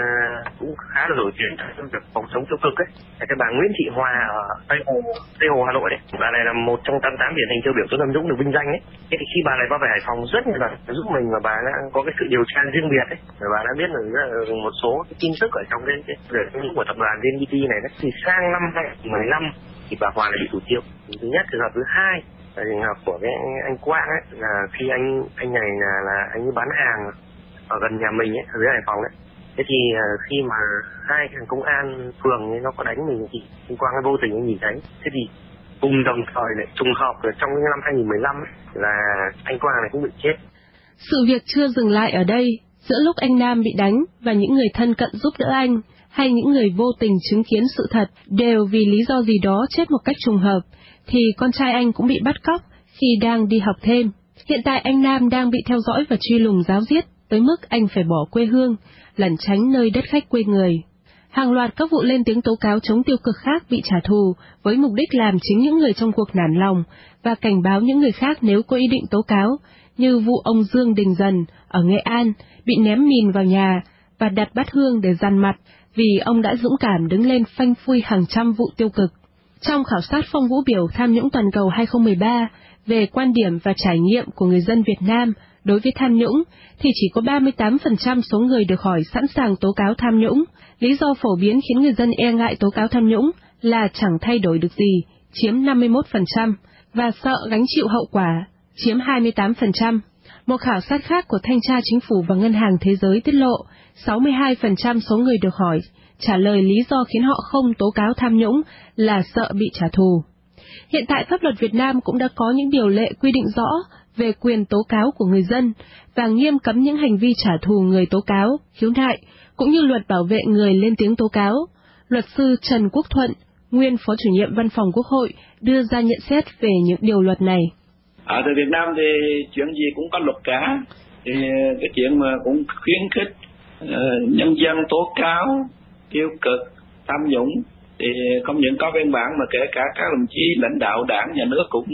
cũng khá là nổi tiếng trong việc phòng chống tiêu cực ấy, là cái bà Nguyễn Thị Hoa ở Tây Hồ, Tây Hồ Hà Nội đấy. Bà này là một trong tám mươi tám điển hình tiêu biểu cho tham nhũng được vinh danh ấy. Thế thì khi bà này vào về Hải Phòng rất nhiều lần giúp mình, và bà đã có cái sự điều tra riêng biệt ấy, và bà đã biết được một số cái tin tức ở trong cái về tham nhũng của tập đoàn vê en pê tê này đấy. Thì sang năm hai nghìn không trăm mười lăm thì bà Hoa lại bị thủ tiêu. Thứ nhất, trường hợp thứ hai là trường hợp của cái anh Quang ấy, là khi anh anh này là là anh bán hàng ở gần nhà mình ấy, ở dưới Hải Phòng ấy. Thế thì khi mà hai thằng công an phường ấy nó có đánh mình thì anh Quang ấy vô tình anh nhìn thấy. Thế thì cùng đồng thời lại trùng hợp là trong năm hai nghìn không trăm mười lăm ấy, là anh Quang này cũng bị chết. Sự việc chưa dừng lại ở đây. Giữa lúc anh Nam bị đánh và những người thân cận giúp đỡ anh, hay những người vô tình chứng kiến sự thật đều vì lý do gì đó chết một cách trùng hợp, thì con trai anh cũng bị bắt cóc khi đang đi học thêm. Hiện tại anh Nam đang bị theo dõi và truy lùng giáo giết, tới mức anh phải bỏ quê hương, lẩn tránh nơi đất khách quê người. Hàng loạt các vụ lên tiếng tố cáo chống tiêu cực khác bị trả thù, với mục đích làm chính những người trong cuộc nản lòng, và cảnh báo những người khác nếu có ý định tố cáo, như vụ ông Dương Đình Dần ở Nghệ An, bị ném mìn vào nhà và đặt bát hương để dằn mặt, vì ông đã dũng cảm đứng lên phanh phui hàng trăm vụ tiêu cực. Trong khảo sát Phong Vũ Biểu Tham nhũng toàn cầu hai không một ba về quan điểm và trải nghiệm của người dân Việt Nam đối với tham nhũng, thì chỉ có ba mươi tám phần trăm số người được hỏi sẵn sàng tố cáo tham nhũng. Lý do phổ biến khiến người dân e ngại tố cáo tham nhũng là chẳng thay đổi được gì, chiếm năm mươi mốt phần trăm, và sợ gánh chịu hậu quả, chiếm hai mươi tám phần trăm. Một khảo sát khác của Thanh tra Chính phủ và Ngân hàng Thế giới tiết lộ, sáu mươi hai phần trăm số người được hỏi trả lời lý do khiến họ không tố cáo tham nhũng là sợ bị trả thù. Hiện tại pháp luật Việt Nam cũng đã có những điều lệ quy định rõ về quyền tố cáo của người dân và nghiêm cấm những hành vi trả thù người tố cáo, khiếu nại, cũng như luật bảo vệ người lên tiếng tố cáo. Luật sư Trần Quốc Thuận, nguyên Phó Chủ nhiệm Văn phòng Quốc hội, đưa ra nhận xét về những điều luật này. Ở tại Việt Nam thì chuyện gì cũng có luật cả, thì cái chuyện mà cũng khuyến khích uh, nhân dân tố cáo tiêu cực, tham nhũng thì không những có văn bản mà kể cả các đồng chí lãnh đạo đảng nhà nước cũng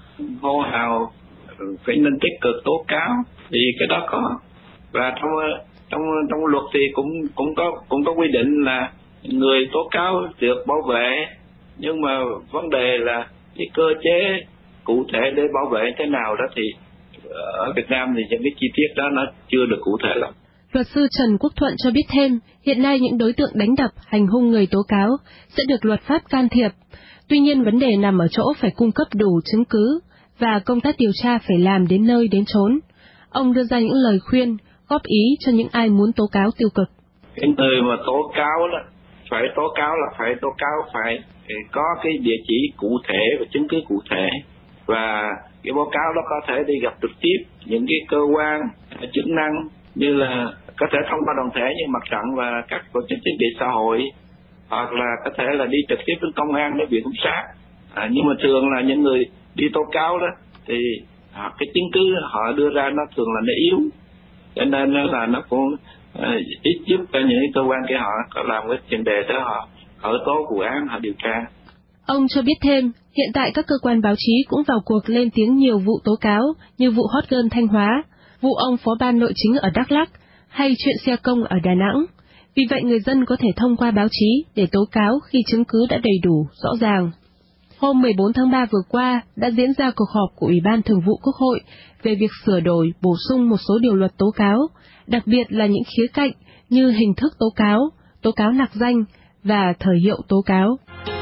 hô hào phải nên tích cực tố cáo, thì cái đó có. Và trong trong trong luật thì cũng cũng có cũng có quy định là người tố cáo được bảo vệ, nhưng mà vấn đề là cái cơ chế cụ thể để bảo vệ thế nào đó thì ở Việt Nam thì những cái chi tiết đó nó chưa được cụ thể lắm. Luật sư Trần Quốc Thuận cho biết thêm, hiện nay những đối tượng đánh đập, hành hung người tố cáo sẽ được luật pháp can thiệp. Tuy nhiên vấn đề nằm ở chỗ phải cung cấp đủ chứng cứ và công tác điều tra phải làm đến nơi đến chốn. Ông đưa ra những lời khuyên, góp ý cho những ai muốn tố cáo tiêu cực. Cái người mà tố cáo là phải tố cáo là phải tố cáo phải có cái địa chỉ cụ thể và chứng cứ cụ thể, và cái báo cáo đó có thể đi gặp trực tiếp những cái cơ quan chức năng như là có thể thông qua đoàn thể như mặt trận và các tổ chức chính trị xã hội, hoặc là có thể là đi trực tiếp với công an để viện kiểm sát. À, nhưng mà thường là những người đi tố cáo đó thì à, cái chứng cứ họ đưa ra nó thường là nó yếu, cho nên là nó cũng à, ít giúp cho những cơ quan kia họ có làm cái tiền đề để họ khởi tố vụ án, họ điều tra. Ông cho biết thêm, hiện tại các cơ quan báo chí cũng vào cuộc lên tiếng nhiều vụ tố cáo như vụ Hot Girl Thanh Hóa, vụ ông phó ban nội chính ở Đắk Lắk hay chuyện xe công ở Đà Nẵng. Vì vậy người dân có thể thông qua báo chí để tố cáo khi chứng cứ đã đầy đủ, rõ ràng. Hôm mười bốn tháng ba vừa qua đã diễn ra cuộc họp của Ủy ban Thường vụ Quốc hội về việc sửa đổi, bổ sung một số điều luật tố cáo, đặc biệt là những khía cạnh như hình thức tố cáo, tố cáo nặc danh và thời hiệu tố cáo.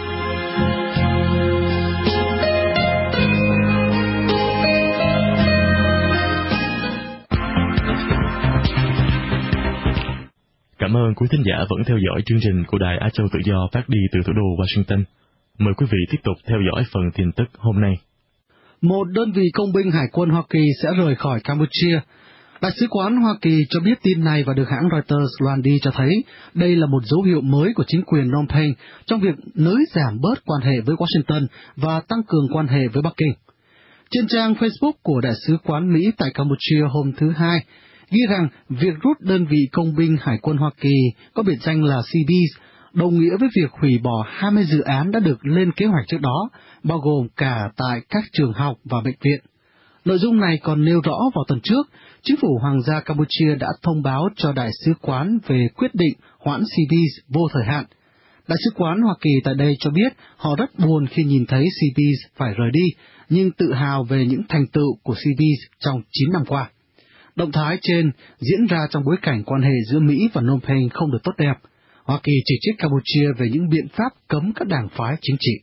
Cảm ơn quý thính giả vẫn theo dõi chương trình của Đài Á Châu Tự Do phát đi từ thủ đô Washington. Mời quý vị tiếp tục theo dõi phần tin tức hôm nay. Một đơn vị công binh Hải quân Hoa Kỳ sẽ rời khỏi Campuchia. Đại sứ quán Hoa Kỳ cho biết tin này và được hãng Reuters loan đi cho thấy đây là một dấu hiệu mới của chính quyền Phnom Penh trong việc nới giảm bớt quan hệ với Washington và tăng cường quan hệ với Bắc Kinh. Trên trang Facebook của Đại sứ quán Mỹ tại Campuchia hôm thứ Hai, ghi rằng việc rút đơn vị công binh Hải quân Hoa Kỳ có biệt danh là xê bê ét đồng nghĩa với việc hủy bỏ hai mươi dự án đã được lên kế hoạch trước đó, bao gồm cả tại các trường học và bệnh viện. Nội dung này còn nêu rõ vào tuần trước, chính phủ Hoàng gia Campuchia đã thông báo cho Đại sứ quán về quyết định hoãn xê bê ét vô thời hạn. Đại sứ quán Hoa Kỳ tại đây cho biết họ rất buồn khi nhìn thấy xê bê ét phải rời đi, nhưng tự hào về những thành tựu của xê bê ét trong chín năm qua. Động thái trên diễn ra trong bối cảnh quan hệ giữa Mỹ và Phnom Penh không được tốt đẹp. Hoa Kỳ chỉ trích Campuchia về những biện pháp cấm các đảng phái chính trị.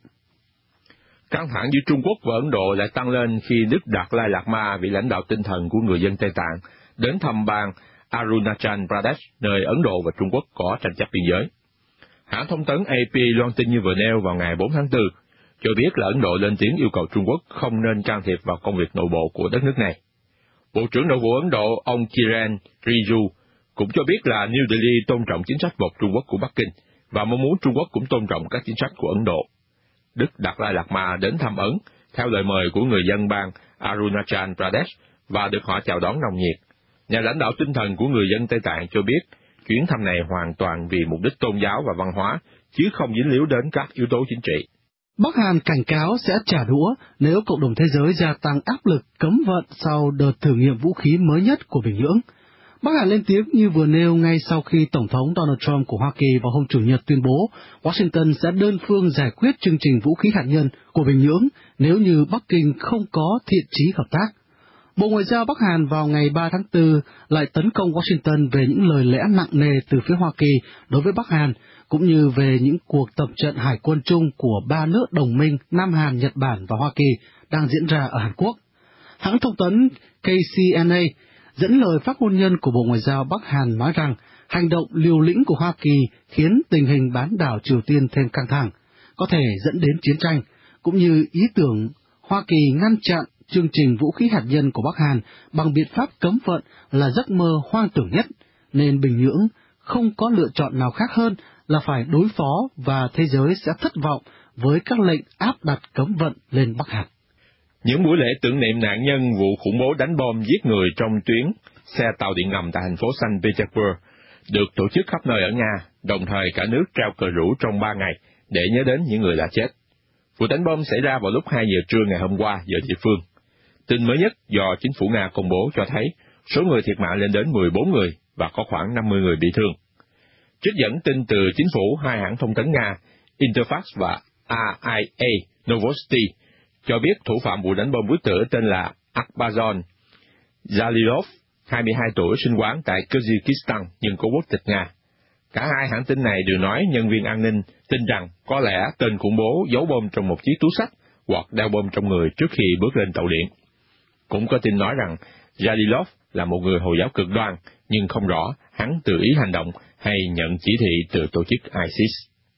Căng thẳng giữa Trung Quốc và Ấn Độ lại tăng lên khi Đức Đạt Lai Lạt Ma, vị lãnh đạo tinh thần của người dân Tây Tạng, đến thăm bang Arunachal Pradesh, nơi Ấn Độ và Trung Quốc có tranh chấp biên giới. Hãng thông tấn a pê loan tin như vừa nêu vào ngày bốn tháng tư, cho biết là Ấn Độ lên tiếng yêu cầu Trung Quốc không nên can thiệp vào công việc nội bộ của đất nước này. Bộ trưởng Nội vụ Ấn Độ, ông Kiren Rijiju, cũng cho biết là New Delhi tôn trọng chính sách một Trung Quốc của Bắc Kinh và mong muốn Trung Quốc cũng tôn trọng các chính sách của Ấn Độ. Đức Đạt Lai Lạt Ma đến thăm Ấn theo lời mời của người dân bang Arunachal Pradesh và được họ chào đón nồng nhiệt. Nhà lãnh đạo tinh thần của người dân Tây Tạng cho biết chuyến thăm này hoàn toàn vì mục đích tôn giáo và văn hóa, chứ không dính líu đến các yếu tố chính trị. Bắc Hàn cảnh cáo sẽ trả đũa nếu cộng đồng thế giới gia tăng áp lực cấm vận sau đợt thử nghiệm vũ khí mới nhất của Bình Nhưỡng. Bắc Hàn lên tiếng như vừa nêu ngay sau khi Tổng thống Donald Trump của Hoa Kỳ vào hôm Chủ nhật tuyên bố Washington sẽ đơn phương giải quyết chương trình vũ khí hạt nhân của Bình Nhưỡng nếu như Bắc Kinh không có thiện chí hợp tác. Bộ Ngoại giao Bắc Hàn vào ngày ba tháng tư lại tấn công Washington về những lời lẽ nặng nề từ phía Hoa Kỳ đối với Bắc Hàn, cũng như về những cuộc tập trận hải quân chung của ba nước đồng minh Nam Hàn, Nhật Bản và Hoa Kỳ đang diễn ra ở Hàn Quốc. Hãng thông tấn K C N A dẫn lời phát ngôn nhân của Bộ Ngoại giao Bắc Hàn nói rằng hành động liều lĩnh của Hoa Kỳ khiến tình hình bán đảo Triều Tiên thêm căng thẳng, có thể dẫn đến chiến tranh, cũng như ý tưởng Hoa Kỳ ngăn chặn chương trình vũ khí hạt nhân của Bắc Hàn bằng biện pháp cấm vận là giấc mơ hoang tưởng nhất, nên Bình Nhưỡng không có lựa chọn nào khác hơn là phải đối phó và thế giới sẽ thất vọng với các lệnh áp đặt cấm vận lên Bắc Hàn. Những buổi lễ tưởng niệm nạn nhân vụ khủng bố đánh bom giết người trong tuyến xe tàu điện ngầm tại thành phố Saint Petersburg được tổ chức khắp nơi ở Nga, đồng thời cả nước treo cờ rủ trong ba ngày để nhớ đến những người đã chết. Vụ đánh bom xảy ra vào lúc hai giờ trưa ngày hôm qua giờ địa phương. Tin mới nhất do chính phủ Nga công bố cho thấy số người thiệt mạng lên đến mười bốn người và có khoảng năm mươi người bị thương. Trích dẫn tin từ chính phủ, hai hãng thông tấn Nga, Interfax và R I A Novosti, cho biết thủ phạm vụ đánh bom quyết tử tên là Akbazon Zalilov, hai mươi hai tuổi, sinh quán tại Kyrgyzstan nhưng có quốc tịch Nga. Cả hai hãng tin này đều nói nhân viên an ninh tin rằng có lẽ tên khủng bố giấu bom trong một chiếc túi xách hoặc đeo bom trong người trước khi bước lên tàu điện. Cũng có tin nói rằng Zalilov là một người Hồi giáo cực đoan, nhưng không rõ hắn tự ý hành động hay nhận chỉ thị từ tổ chức ISIS.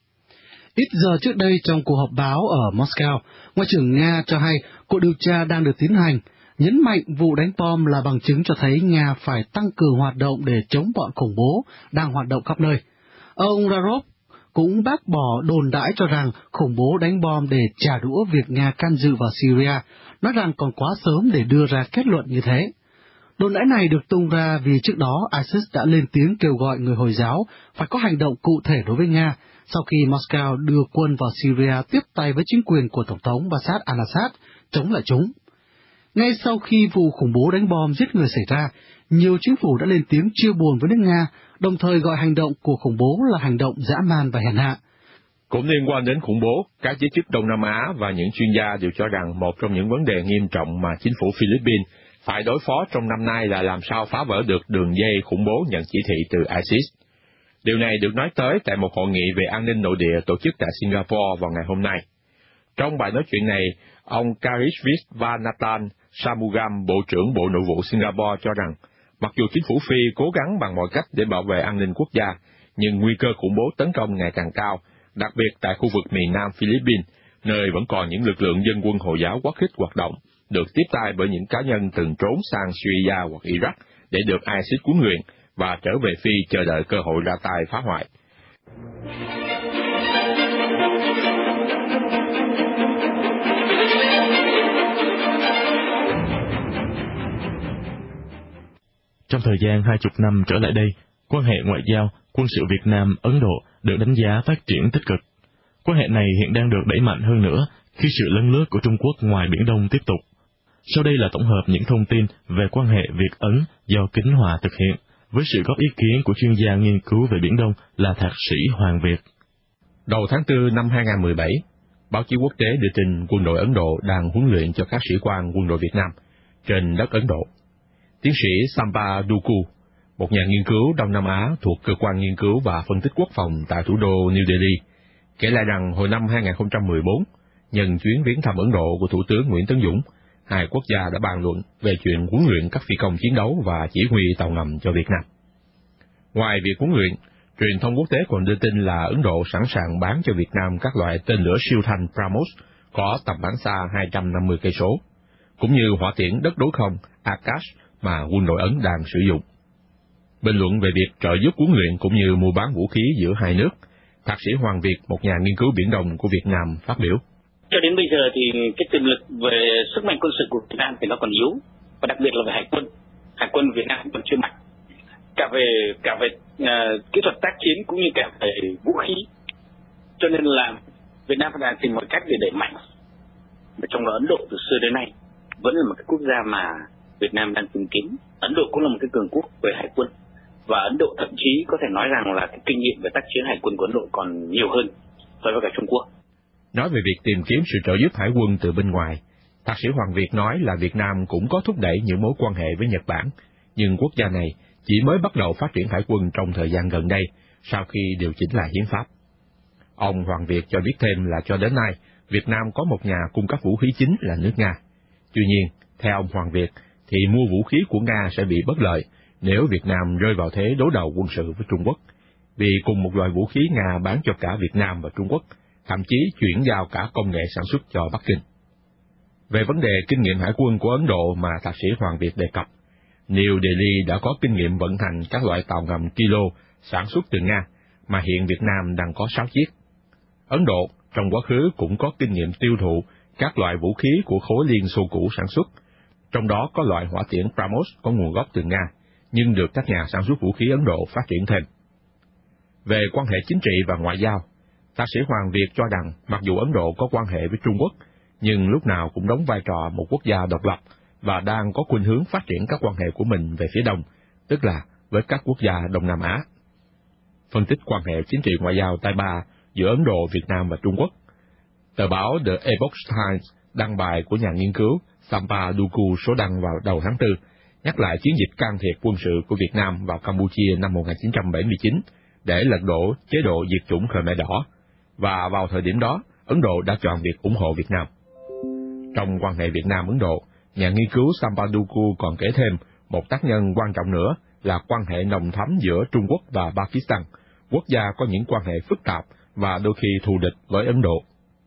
Ít giờ trước đây trong cuộc họp báo ở Moscow, Ngoại trưởng Nga cho hay cuộc điều tra đang được tiến hành, nhấn mạnh vụ đánh bom là bằng chứng cho thấy Nga phải tăng cường hoạt động để chống bọn khủng bố đang hoạt động khắp nơi. Ông Lavrov cũng bác bỏ đồn đãi cho rằng khủng bố đánh bom để trả đũa việc Nga can dự vào Syria, nói rằng còn quá sớm để đưa ra kết luận như thế. Đồn đãi này được tung ra vì trước đó ISIS đã lên tiếng kêu gọi người Hồi giáo phải có hành động cụ thể đối với Nga, sau khi Moscow đưa quân vào Syria tiếp tay với chính quyền của Tổng thống Bashar al-Assad chống lại chúng. Ngay sau khi vụ khủng bố đánh bom giết người xảy ra, nhiều chính phủ đã lên tiếng chia buồn với nước Nga, đồng thời gọi hành động của khủng bố là hành động dã man và hèn hạ. Cũng liên quan đến khủng bố, các giới chức Đông Nam Á và những chuyên gia đều cho rằng một trong những vấn đề nghiêm trọng mà chính phủ Philippines phải đối phó trong năm nay là làm sao phá vỡ được đường dây khủng bố nhận chỉ thị từ ISIS. Điều này được nói tới tại một hội nghị về an ninh nội địa tổ chức tại Singapore vào ngày hôm nay. Trong bài nói chuyện này, ông Karishvisvanathan Shanmugam, Bộ trưởng Bộ Nội vụ Singapore cho rằng, mặc dù chính phủ Phi cố gắng bằng mọi cách để bảo vệ an ninh quốc gia, nhưng nguy cơ khủng bố tấn công ngày càng cao, đặc biệt tại khu vực miền Nam Philippines, nơi vẫn còn những lực lượng dân quân Hồi giáo quá khích hoạt động, được tiếp tay bởi những cá nhân từng trốn sang Syria hoặc Iraq để được ISIS huấn luyện và trở về Phi chờ đợi cơ hội ra tay phá hoại. Trong thời gian hai chục năm trở lại đây, quan hệ ngoại giao, quân sự Việt Nam-Ấn Độ được đánh giá phát triển tích cực. Quan hệ này hiện đang được đẩy mạnh hơn nữa khi sự lấn lướt của Trung Quốc ngoài Biển Đông tiếp tục. Sau đây là tổng hợp những thông tin về quan hệ Việt-Ấn do Kính Hòa thực hiện, với sự góp ý kiến của chuyên gia nghiên cứu về Biển Đông là Thạc sĩ Hoàng Việt. Đầu tháng tư năm hai không một bảy, báo chí quốc tế đưa tin quân đội Ấn Độ đang huấn luyện cho các sĩ quan quân đội Việt Nam trên đất Ấn Độ. Tiến sĩ Sampa Duku, một nhà nghiên cứu Đông Nam Á thuộc Cơ quan Nghiên cứu và Phân tích Quốc phòng tại thủ đô New Delhi, kể lại rằng hồi năm hai không một bốn, nhân chuyến viếng thăm Ấn Độ của Thủ tướng Nguyễn Tấn Dũng, hai quốc gia đã bàn luận về chuyện huấn luyện các phi công chiến đấu và chỉ huy tàu ngầm cho Việt Nam. Ngoài việc huấn luyện, truyền thông quốc tế còn đưa tin là Ấn Độ sẵn sàng bán cho Việt Nam các loại tên lửa siêu thanh BrahMos có tầm bắn xa hai trăm năm mươi cây số, cũng như hỏa tiễn đất đối không Akash mà quân đội Ấn đang sử dụng. Bình luận về việc trợ giúp huấn luyện cũng như mua bán vũ khí giữa hai nước, Thạc sĩ Hoàng Việt, một nhà nghiên cứu Biển Đông của Việt Nam, phát biểu. Cho đến bây giờ thì cái tiềm lực về sức mạnh quân sự của Việt Nam thì nó còn yếu, và đặc biệt là về hải quân. Hải quân Việt Nam còn chưa mạnh, cả về cả về uh, kỹ thuật tác chiến cũng như cả về vũ khí. Cho nên là Việt Nam phải tìm mọi cách để đẩy mạnh. Và trong đó Ấn Độ từ xưa đến nay vẫn là một cái quốc gia mà Việt Nam đang tìm kiếm. Ấn Độ cũng là một cái cường quốc về hải quân, và Ấn Độ thậm chí có thể nói rằng là cái kinh nghiệm về tác chiến hải quân của Ấn Độ còn nhiều hơn so với cả Trung Quốc. Nói về việc tìm kiếm sự trợ giúp hải quân từ bên ngoài, Thạc sĩ Hoàng Việt nói là Việt Nam cũng có thúc đẩy những mối quan hệ với Nhật Bản, nhưng quốc gia này chỉ mới bắt đầu phát triển hải quân trong thời gian gần đây, sau khi điều chỉnh lại hiến pháp. Ông Hoàng Việt cho biết thêm là cho đến nay, Việt Nam có một nhà cung cấp vũ khí chính là nước Nga. Tuy nhiên, theo ông Hoàng Việt, thì mua vũ khí của Nga sẽ bị bất lợi nếu Việt Nam rơi vào thế đối đầu quân sự với Trung Quốc, vì cùng một loại vũ khí Nga bán cho cả Việt Nam và Trung Quốc, thậm chí chuyển giao cả công nghệ sản xuất cho Bắc Kinh. Về vấn đề kinh nghiệm hải quân của Ấn Độ mà Thạc sĩ Hoàng Việt đề cập, New Delhi đã có kinh nghiệm vận hành các loại tàu ngầm Kilo sản xuất từ Nga, mà hiện Việt Nam đang có sáu chiếc. Ấn Độ trong quá khứ cũng có kinh nghiệm tiêu thụ các loại vũ khí của khối Liên Xô cũ sản xuất, trong đó có loại hỏa tiễn BrahMos có nguồn gốc từ Nga, nhưng được các nhà sản xuất vũ khí Ấn Độ phát triển thêm. Về quan hệ chính trị và ngoại giao, Thạc sĩ Hoàng Việt cho rằng mặc dù Ấn Độ có quan hệ với Trung Quốc, nhưng lúc nào cũng đóng vai trò một quốc gia độc lập và đang có khuynh hướng phát triển các quan hệ của mình về phía đông, tức là với các quốc gia Đông Nam Á. Phân tích quan hệ chính trị ngoại giao tai ba giữa Ấn Độ, Việt Nam và Trung Quốc, tờ báo The Epoch Times đăng bài của nhà nghiên cứu Sampa Duku số đăng vào đầu tháng tư, nhắc lại chiến dịch can thiệp quân sự của Việt Nam vào Campuchia năm một nghìn chín trăm bảy mươi chín để lật đổ chế độ diệt chủng Khmer Đỏ, và vào thời điểm đó, Ấn Độ đã chọn việc ủng hộ Việt Nam. Trong quan hệ Việt Nam-Ấn Độ, nhà nghiên cứu Sampa Duku còn kể thêm một tác nhân quan trọng nữa là quan hệ nồng thắm giữa Trung Quốc và Pakistan, quốc gia có những quan hệ phức tạp và đôi khi thù địch với Ấn Độ.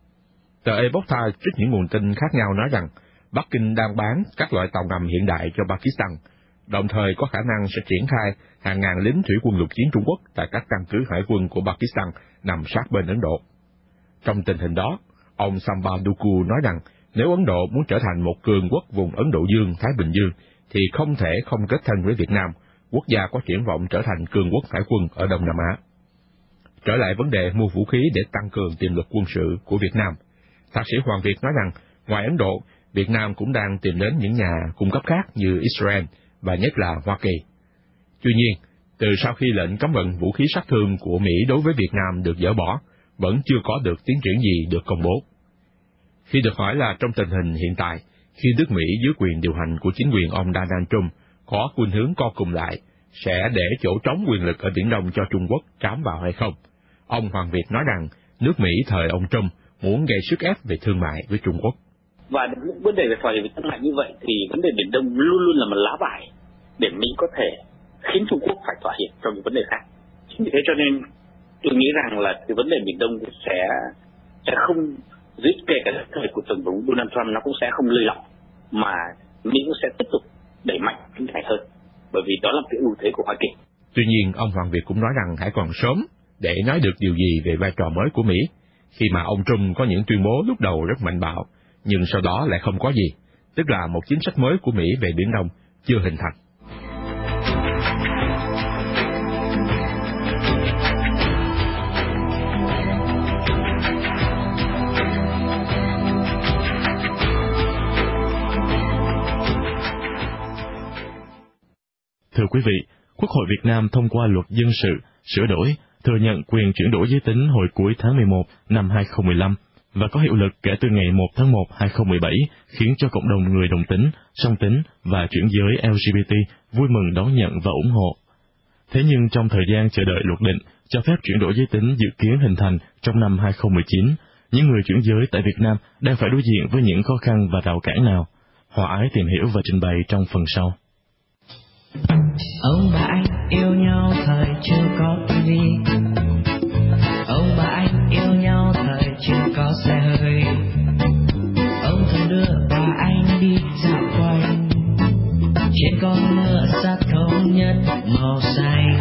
Tờ Epoch Times trích những nguồn tin khác nhau nói rằng Bắc Kinh đang bán các loại tàu ngầm hiện đại cho Pakistan, đồng thời có khả năng sẽ triển khai hàng ngàn lính thủy quân lục chiến Trung Quốc tại các căn cứ hải quân của Pakistan nằm sát bên Ấn Độ. Trong tình hình đó, ông Sampa Duku nói rằng nếu Ấn Độ muốn trở thành một cường quốc vùng Ấn Độ Dương-Thái Bình Dương, thì không thể không kết thân với Việt Nam, quốc gia có triển vọng trở thành cường quốc hải quân ở Đông Nam Á. Trở lại vấn đề mua vũ khí để tăng cường tiềm lực quân sự của Việt Nam, Thạc sĩ Hoàng Việt nói rằng ngoài Ấn Độ, Việt Nam cũng đang tìm đến những nhà cung cấp khác như Israel và nhất là Hoa Kỳ. Tuy nhiên, từ sau khi lệnh cấm vận vũ khí sát thương của Mỹ đối với Việt Nam được dỡ bỏ, vẫn chưa có được tiến triển gì được công bố. Khi được hỏi là trong tình hình hiện tại, khi nước Mỹ dưới quyền điều hành của chính quyền ông Donald Trump có khuynh hướng co cụm lại, sẽ để chỗ trống quyền lực ở Biển Đông cho Trung Quốc trám vào hay không, ông Hoàng Việt nói rằng nước Mỹ thời ông Trump muốn gây sức ép về thương mại với Trung Quốc. Và những vấn đề về thỏa hiệp về thương mại như vậy thì vấn đề Biển Đông luôn luôn là một lá bài để Mỹ có thể khiến Trung Quốc phải thỏa hiệp trong những vấn đề khác. Chính vì thế cho nên tôi nghĩ rằng là cái vấn đề Biển Đông sẽ sẽ không, dưới kể cả thời của tổng thống Donald Trump, nó cũng sẽ không lơi lỏng, mà Mỹ cũng sẽ tiếp tục đẩy mạnh kinh tế hơn, bởi vì đó là cái ưu thế của Hoa Kỳ. Tuy nhiên, ông Hoàng Việt cũng nói rằng hãy còn sớm để nói được điều gì về vai trò mới của Mỹ, khi mà ông Trump có những tuyên bố lúc đầu rất mạnh bạo, nhưng sau đó lại không có gì, tức là một chính sách mới của Mỹ về Biển Đông chưa hình thành. Thưa quý vị, Quốc hội Việt Nam thông qua luật dân sự, sửa đổi, thừa nhận quyền chuyển đổi giới tính hồi cuối tháng mười một năm hai không một lăm và có hiệu lực kể từ ngày một tháng một năm hai không một bảy, khiến cho cộng đồng người đồng tính, song tính và chuyển giới L G B T vui mừng đón nhận và ủng hộ. Thế nhưng trong thời gian chờ đợi luật định cho phép chuyển đổi giới tính dự kiến hình thành trong năm hai không một chín, những người chuyển giới tại Việt Nam đang phải đối diện với những khó khăn và rào cản nào? Hòa Ái tìm hiểu và trình bày trong phần sau. Ông bà anh yêu nhau thời chưa có ti vi, ông bà anh yêu nhau thời chưa có xe hơi, ông thường đưa bà anh đi dạo quanh trên con ngựa sắt thống nhất màu xanh.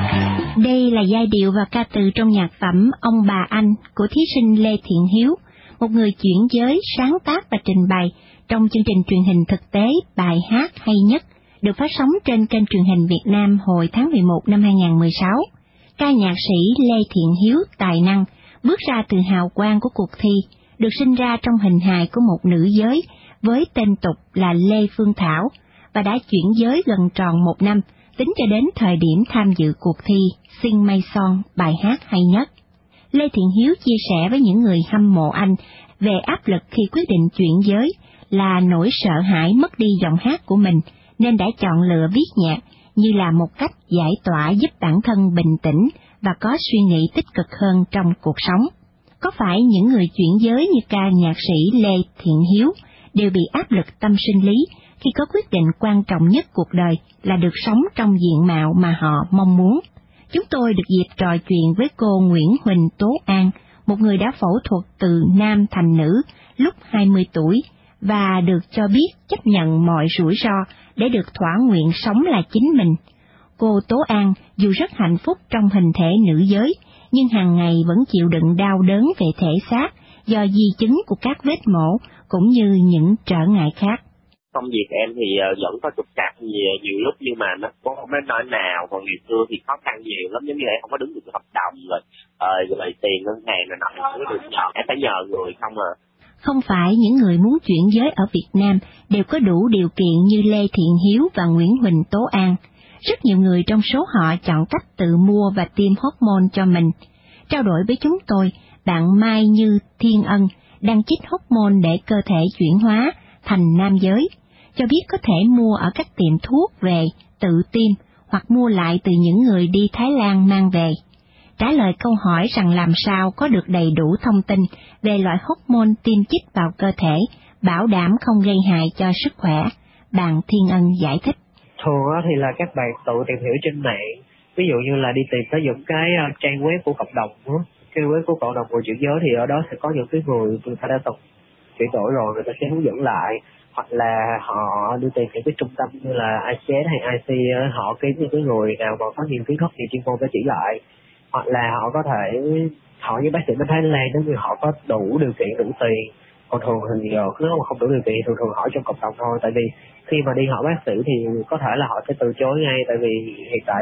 Đây là giai điệu và ca từ trong nhạc phẩm Ông bà anh của thí sinh Lê Thiện Hiếu, một người chuyển giới sáng tác và trình bày trong chương trình truyền hình thực tế Bài hát hay nhất, được phát sóng trên kênh truyền hình Việt Nam hồi tháng mười một năm hai không một sáu. Ca nhạc sĩ Lê Thiện Hiếu tài năng bước ra từ hào quang của cuộc thi, được sinh ra trong hình hài của một nữ giới với tên tục là Lê Phương Thảo và đã chuyển giới gần tròn một năm, tính cho đến thời điểm tham dự cuộc thi Xin May Son bài hát hay nhất. Lê Thiện Hiếu chia sẻ với những người hâm mộ anh về áp lực khi quyết định chuyển giới là nỗi sợ hãi mất đi giọng hát của mình, nên đã chọn lựa viết nhạc như là một cách giải tỏa giúp bản thân bình tĩnh và có suy nghĩ tích cực hơn trong cuộc sống. Có phải những người chuyển giới như ca nhạc sĩ Lê Thiện Hiếu đều bị áp lực tâm sinh lý khi có quyết định quan trọng nhất cuộc đời là được sống trong diện mạo mà họ mong muốn? Chúng tôi được dịp trò chuyện với cô Nguyễn Huỳnh Tố An, một người đã phẫu thuật từ nam thành nữ lúc hai mươi tuổi và được cho biết chấp nhận mọi rủi ro để được thỏa nguyện sống là chính mình. Cô Tố An dù rất hạnh phúc trong hình thể nữ giới, nhưng hàng ngày vẫn chịu đựng đau đớn về thể xác do di chứng của các vết mổ cũng như những trở ngại khác. Công việc em thì vẫn có trục trặc nhiều, nhiều lúc nhưng mà nó có không biết nói nào, còn ngày xưa thì khó khăn nhiều lắm, giống như em không có đứng được hợp đồng rồi, rồi, rồi tiền ngân hàng này nọ không có được nhờ, em phải nhờ người không à. Không phải những người muốn chuyển giới ở Việt Nam đều có đủ điều kiện như Lê Thiện Hiếu và Nguyễn Huỳnh Tố An. Rất nhiều người trong số họ chọn cách tự mua và tiêm hormone cho mình. Trao đổi với chúng tôi, bạn Mai Như Thiên Ân đang chích hormone để cơ thể chuyển hóa thành nam giới, cho biết có thể mua ở các tiệm thuốc về, tự tiêm, hoặc mua lại từ những người đi Thái Lan mang về. Trả lời câu hỏi rằng làm sao có được đầy đủ thông tin về loại hormone tiêm chích vào cơ thể, bảo đảm không gây hại cho sức khỏe, bạn Thiên Ân giải thích. Thường thì là các bạn tự tìm hiểu trên mạng, ví dụ như là đi tìm tới những cái trang web của cộng đồng, cái web của cộng đồng người chuyển giới thì ở đó sẽ có những cái người người ta đã từng chuyển đổi rồi, người ta sẽ hướng dẫn lại, hoặc là họ đi tìm những cái trung tâm như là I C S hay I C, họ kiếm những cái người nào mà có nhiều kiến thức, nhiều chuyên môn để chỉ lại, hoặc là họ có thể hỏi những bác sĩ bên Thái Lan nếu như họ có đủ điều kiện, đủ tiền. Còn thường thì nếu mà không đủ điều kiện thường thường hỏi trong cộng đồng thôi, tại vì khi mà đi hỏi bác sĩ thì có thể là họ sẽ từ chối ngay, tại vì hiện tại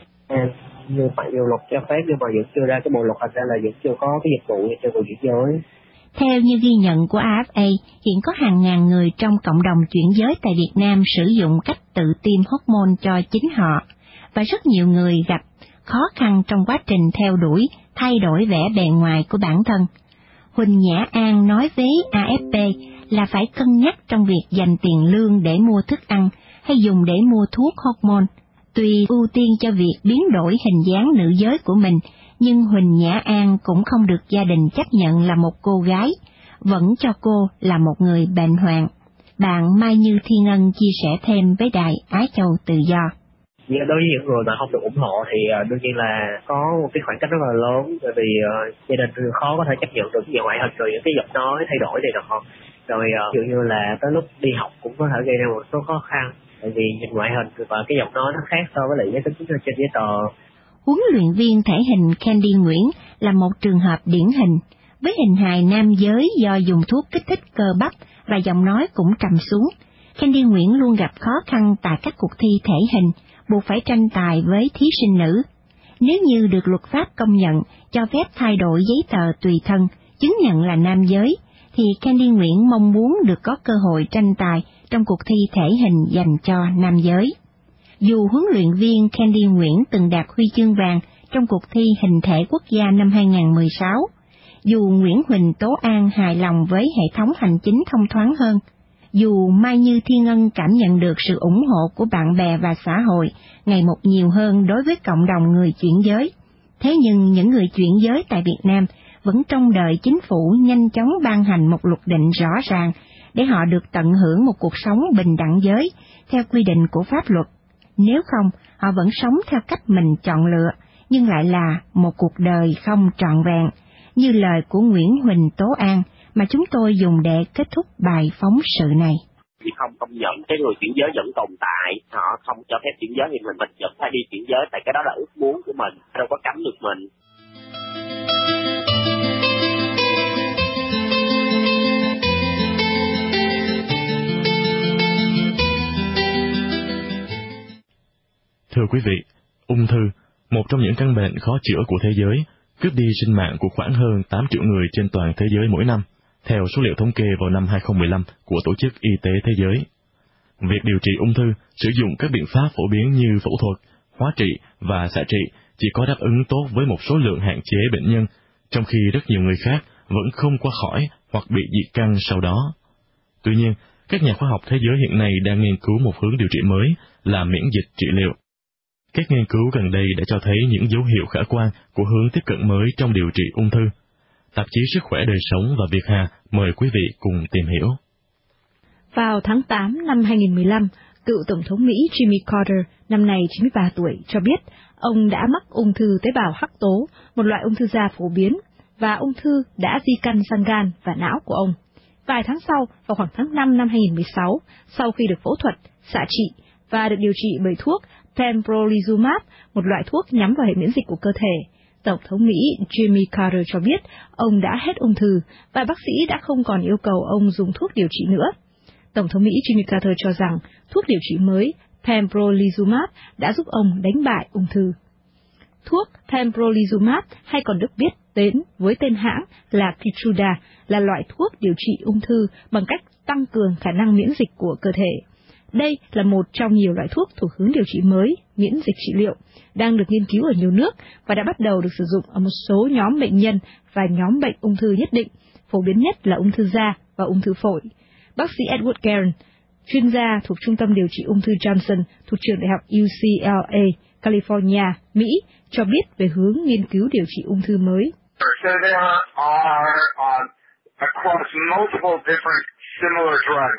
như mặc dù luật cho phép nhưng mà vẫn chưa ra cái bộ luật, thành ra là vẫn chưa có cái dịch vụ cho người chuyển giới. Theo như ghi nhận của A F A, hiện có hàng ngàn người trong cộng đồng chuyển giới tại Việt Nam sử dụng cách tự tiêm hormone cho chính họ, và rất nhiều người gặp khó khăn trong quá trình theo đuổi, thay đổi vẻ bề ngoài của bản thân. Huỳnh Nhã An nói với A F P là phải cân nhắc trong việc dành tiền lương để mua thức ăn hay dùng để mua thuốc hormone. Tuy ưu tiên cho việc biến đổi hình dáng nữ giới của mình, nhưng Huỳnh Nhã An cũng không được gia đình chấp nhận là một cô gái, vẫn cho cô là một người bệnh hoạn. Bạn Mai Như Thiên Ân chia sẻ thêm với đài Á Châu Tự Do. Đối với những người mà không được ủng hộ thì uh, đương nhiên là có một cái khoảng cách rất là lớn, bởi vì uh, gia đình khó có thể chấp nhận được nhiều ngoại hình rồi những cái giọng nói thay đổi này nọ, rồi uh, ví dụ như là tới lúc đi học cũng có thể gây ra một số khó khăn, tại vì nhìn ngoại hình và cái giọng nói nó khác so với lại cái tính trên giấy tờ. Huấn luyện viên thể hình Candy Nguyễn là một trường hợp điển hình, với hình hài nam giới do dùng thuốc kích thích cơ bắp và giọng nói cũng trầm xuống. Candy Nguyễn luôn gặp khó khăn tại các cuộc thi thể hình, buộc phải tranh tài với thí sinh nữ. Nếu như được luật pháp công nhận cho phép thay đổi giấy tờ tùy thân, chứng nhận là nam giới, thì Candy Nguyễn mong muốn được có cơ hội tranh tài trong cuộc thi thể hình dành cho nam giới. Dù huấn luyện viên Candy Nguyễn từng đạt huy chương vàng trong cuộc thi hình thể quốc gia năm hai không một sáu, dù Nguyễn Huỳnh Tố An hài lòng với hệ thống hành chính thông thoáng hơn, dù Mai Như Thiên Ngân cảm nhận được sự ủng hộ của bạn bè và xã hội ngày một nhiều hơn đối với cộng đồng người chuyển giới, thế nhưng những người chuyển giới tại Việt Nam vẫn trông đợi chính phủ nhanh chóng ban hành một luật định rõ ràng để họ được tận hưởng một cuộc sống bình đẳng giới theo quy định của pháp luật. Nếu không, họ vẫn sống theo cách mình chọn lựa, nhưng lại là một cuộc đời không trọn vẹn, như lời của Nguyễn Huỳnh Tố An mà chúng tôi dùng để kết thúc bài phóng sự này. Vì không công nhận cái người chuyển giới vẫn tồn tại, họ không cho phép chuyển giới thì mình mình vẫn phải đi chuyển giới, tại cái đó là ước muốn của mình, đâu có cấm được mình. Thưa quý vị, ung thư, một trong những căn bệnh khó chữa của thế giới, cướp đi sinh mạng của khoảng hơn tám triệu người trên toàn thế giới mỗi năm, theo số liệu thống kê vào năm hai không một lăm của Tổ chức Y tế Thế giới. Việc điều trị ung thư sử dụng các biện pháp phổ biến như phẫu thuật, hóa trị và xạ trị chỉ có đáp ứng tốt với một số lượng hạn chế bệnh nhân, trong khi rất nhiều người khác vẫn không qua khỏi hoặc bị dị căn sau đó. Tuy nhiên, các nhà khoa học thế giới hiện nay đang nghiên cứu một hướng điều trị mới là miễn dịch trị liệu. Các nghiên cứu gần đây đã cho thấy những dấu hiệu khả quan của hướng tiếp cận mới trong điều trị ung thư. Tạp chí Sức khỏe đời sống và Việt Hà mời quý vị cùng tìm hiểu. Vào tháng tám năm hai không một lăm, cựu Tổng thống Mỹ Jimmy Carter, năm nay chín mươi ba tuổi, cho biết ông đã mắc ung thư tế bào hắc tố, một loại ung thư da phổ biến, và ung thư đã di căn sang gan và não của ông. Vài tháng sau, vào khoảng tháng năm năm hai không một sáu, sau khi được phẫu thuật, xạ trị và được điều trị bởi thuốc pembrolizumab, một loại thuốc nhắm vào hệ miễn dịch của cơ thể, Tổng thống Mỹ Jimmy Carter cho biết ông đã hết ung thư và bác sĩ đã không còn yêu cầu ông dùng thuốc điều trị nữa. Tổng thống Mỹ Jimmy Carter cho rằng thuốc điều trị mới pembrolizumab đã giúp ông đánh bại ung thư. Thuốc pembrolizumab, hay còn được biết đến với tên hãng là Keytruda, là loại thuốc điều trị ung thư bằng cách tăng cường khả năng miễn dịch của cơ thể. Đây là một trong nhiều loại thuốc thuộc hướng điều trị mới, miễn dịch trị liệu, đang được nghiên cứu ở nhiều nước và đã bắt đầu được sử dụng ở một số nhóm bệnh nhân và nhóm bệnh ung thư nhất định, phổ biến nhất là ung thư da và ung thư phổi. Bác sĩ Edward Guerin, chuyên gia thuộc Trung tâm Điều trị Ung thư Johnson thuộc trường Đại học U C L A, California, Mỹ, cho biết về hướng nghiên cứu điều trị ung thư mới. So there are uh, across multiple different similar drugs.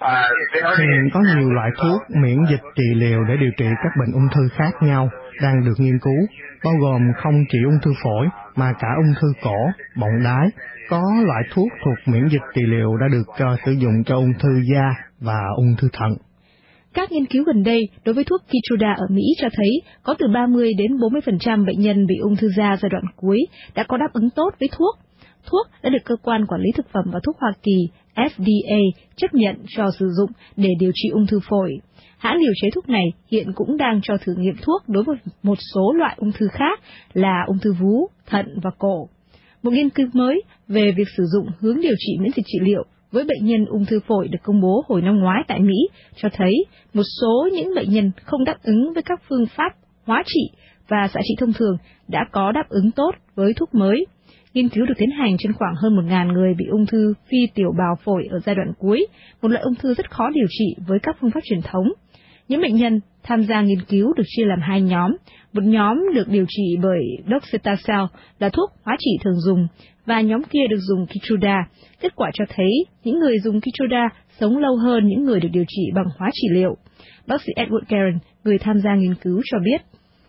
Hiện có nhiều loại thuốc miễn dịch trị liệu để điều trị các bệnh ung thư khác nhau đang được nghiên cứu, bao gồm không chỉ ung thư phổi mà cả ung thư cổ, bọng đái. Có loại thuốc thuộc miễn dịch trị liệu đã được cho sử dụng cho ung thư da và ung thư thận. Các nghiên cứu gần đây đối với thuốc Keytruda ở Mỹ cho thấy có từ ba mươi đến bốn mươi phần trăm bệnh nhân bị ung thư da giai đoạn cuối đã có đáp ứng tốt với thuốc. Thuốc đã được Cơ quan Quản lý Thực phẩm và Thuốc Hoa Kỳ F D A chấp nhận cho sử dụng để điều trị ung thư phổi. Hãng điều chế thuốc này hiện cũng đang cho thử nghiệm thuốc đối với một số loại ung thư khác là ung thư vú, thận và cổ. Một nghiên cứu mới về việc sử dụng hướng điều trị miễn dịch trị liệu với bệnh nhân ung thư phổi được công bố hồi năm ngoái tại Mỹ cho thấy một số những bệnh nhân không đáp ứng với các phương pháp hóa trị và xạ trị thông thường đã có đáp ứng tốt với thuốc mới. Nghiên cứu được tiến hành trên khoảng hơn một nghìn người bị ung thư phi tiểu bào phổi ở giai đoạn cuối, một loại ung thư rất khó điều trị với các phương pháp truyền thống. Những bệnh nhân tham gia nghiên cứu được chia làm hai nhóm. Một nhóm được điều trị bởi docetaxel là thuốc hóa trị thường dùng, và nhóm kia được dùng Keytruda. Kết quả cho thấy những người dùng Keytruda sống lâu hơn những người được điều trị bằng hóa trị liệu. Bác sĩ Edward Guerin, người tham gia nghiên cứu, cho biết.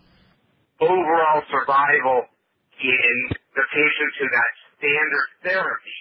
Overall survival in the patients who got standard therapy.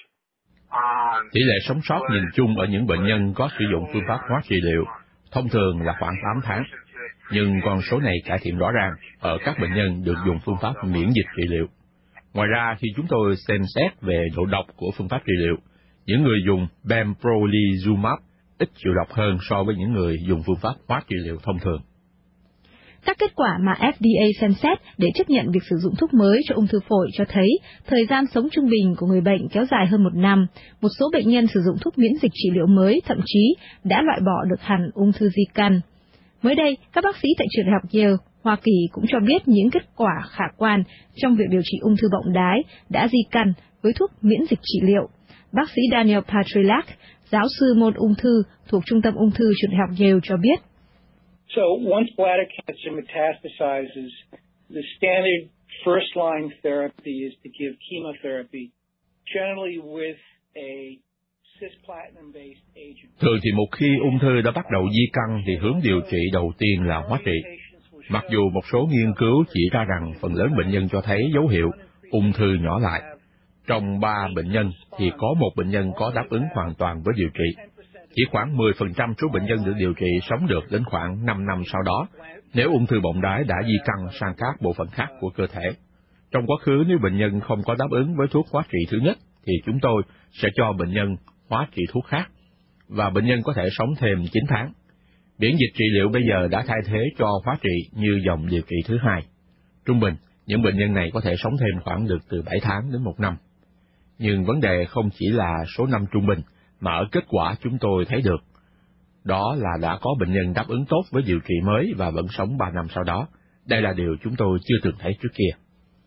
Tỷ lệ sống sót nhìn chung ở những bệnh nhân có sử dụng phương pháp hóa trị liệu thông thường là khoảng tám tháng, nhưng con số này cải thiện rõ ràng ở các bệnh nhân được dùng phương pháp miễn dịch trị liệu. Ngoài ra, khi chúng tôi xem xét về độ độc của phương pháp trị liệu, những người dùng pembrolizumab ít chịu độc hơn so với những người dùng phương pháp hóa trị liệu thông thường. Các kết quả mà F D A xem xét để chấp nhận việc sử dụng thuốc mới cho ung thư phổi cho thấy thời gian sống trung bình của người bệnh kéo dài hơn một năm. Một số bệnh nhân sử dụng thuốc miễn dịch trị liệu mới thậm chí đã loại bỏ được hẳn ung thư di căn. Mới đây, các bác sĩ tại trường đại học Yale, Hoa Kỳ cũng cho biết những kết quả khả quan trong việc điều trị ung thư bọng đái đã di căn với thuốc miễn dịch trị liệu. Bác sĩ Daniel Patrilak, giáo sư môn ung thư thuộc Trung tâm ung thư trường đại học Yale cho biết. So once bladder cancer metastasizes, the standard first-line therapy is to give chemotherapy, generally with a cisplatin-based agent. Thường thì một khi ung thư đã bắt đầu di căn thì hướng điều trị đầu tiên là hóa trị. Mặc dù một số nghiên cứu chỉ ra rằng phần lớn bệnh nhân cho thấy dấu hiệu ung thư nhỏ lại. Trong ba bệnh nhân thì có một bệnh nhân có đáp ứng hoàn toàn với điều trị. Chỉ khoảng mười phần trăm số bệnh nhân được điều trị sống được đến khoảng năm năm sau đó, nếu ung thư bọng đái đã di căn sang các bộ phận khác của cơ thể. Trong quá khứ, nếu bệnh nhân không có đáp ứng với thuốc hóa trị thứ nhất, thì chúng tôi sẽ cho bệnh nhân hóa trị thuốc khác, và bệnh nhân có thể sống thêm chín tháng. Miễn dịch trị liệu bây giờ đã thay thế cho hóa trị như dòng điều trị thứ hai. Trung bình, những bệnh nhân này có thể sống thêm khoảng được từ bảy tháng đến một năm. Nhưng vấn đề không chỉ là số năm trung bình, mà ở kết quả chúng tôi thấy được. Đó là đã có bệnh nhân đáp ứng tốt với điều trị mới và vẫn sống ba năm sau đó. Đây là điều chúng tôi chưa từng thấy trước kia.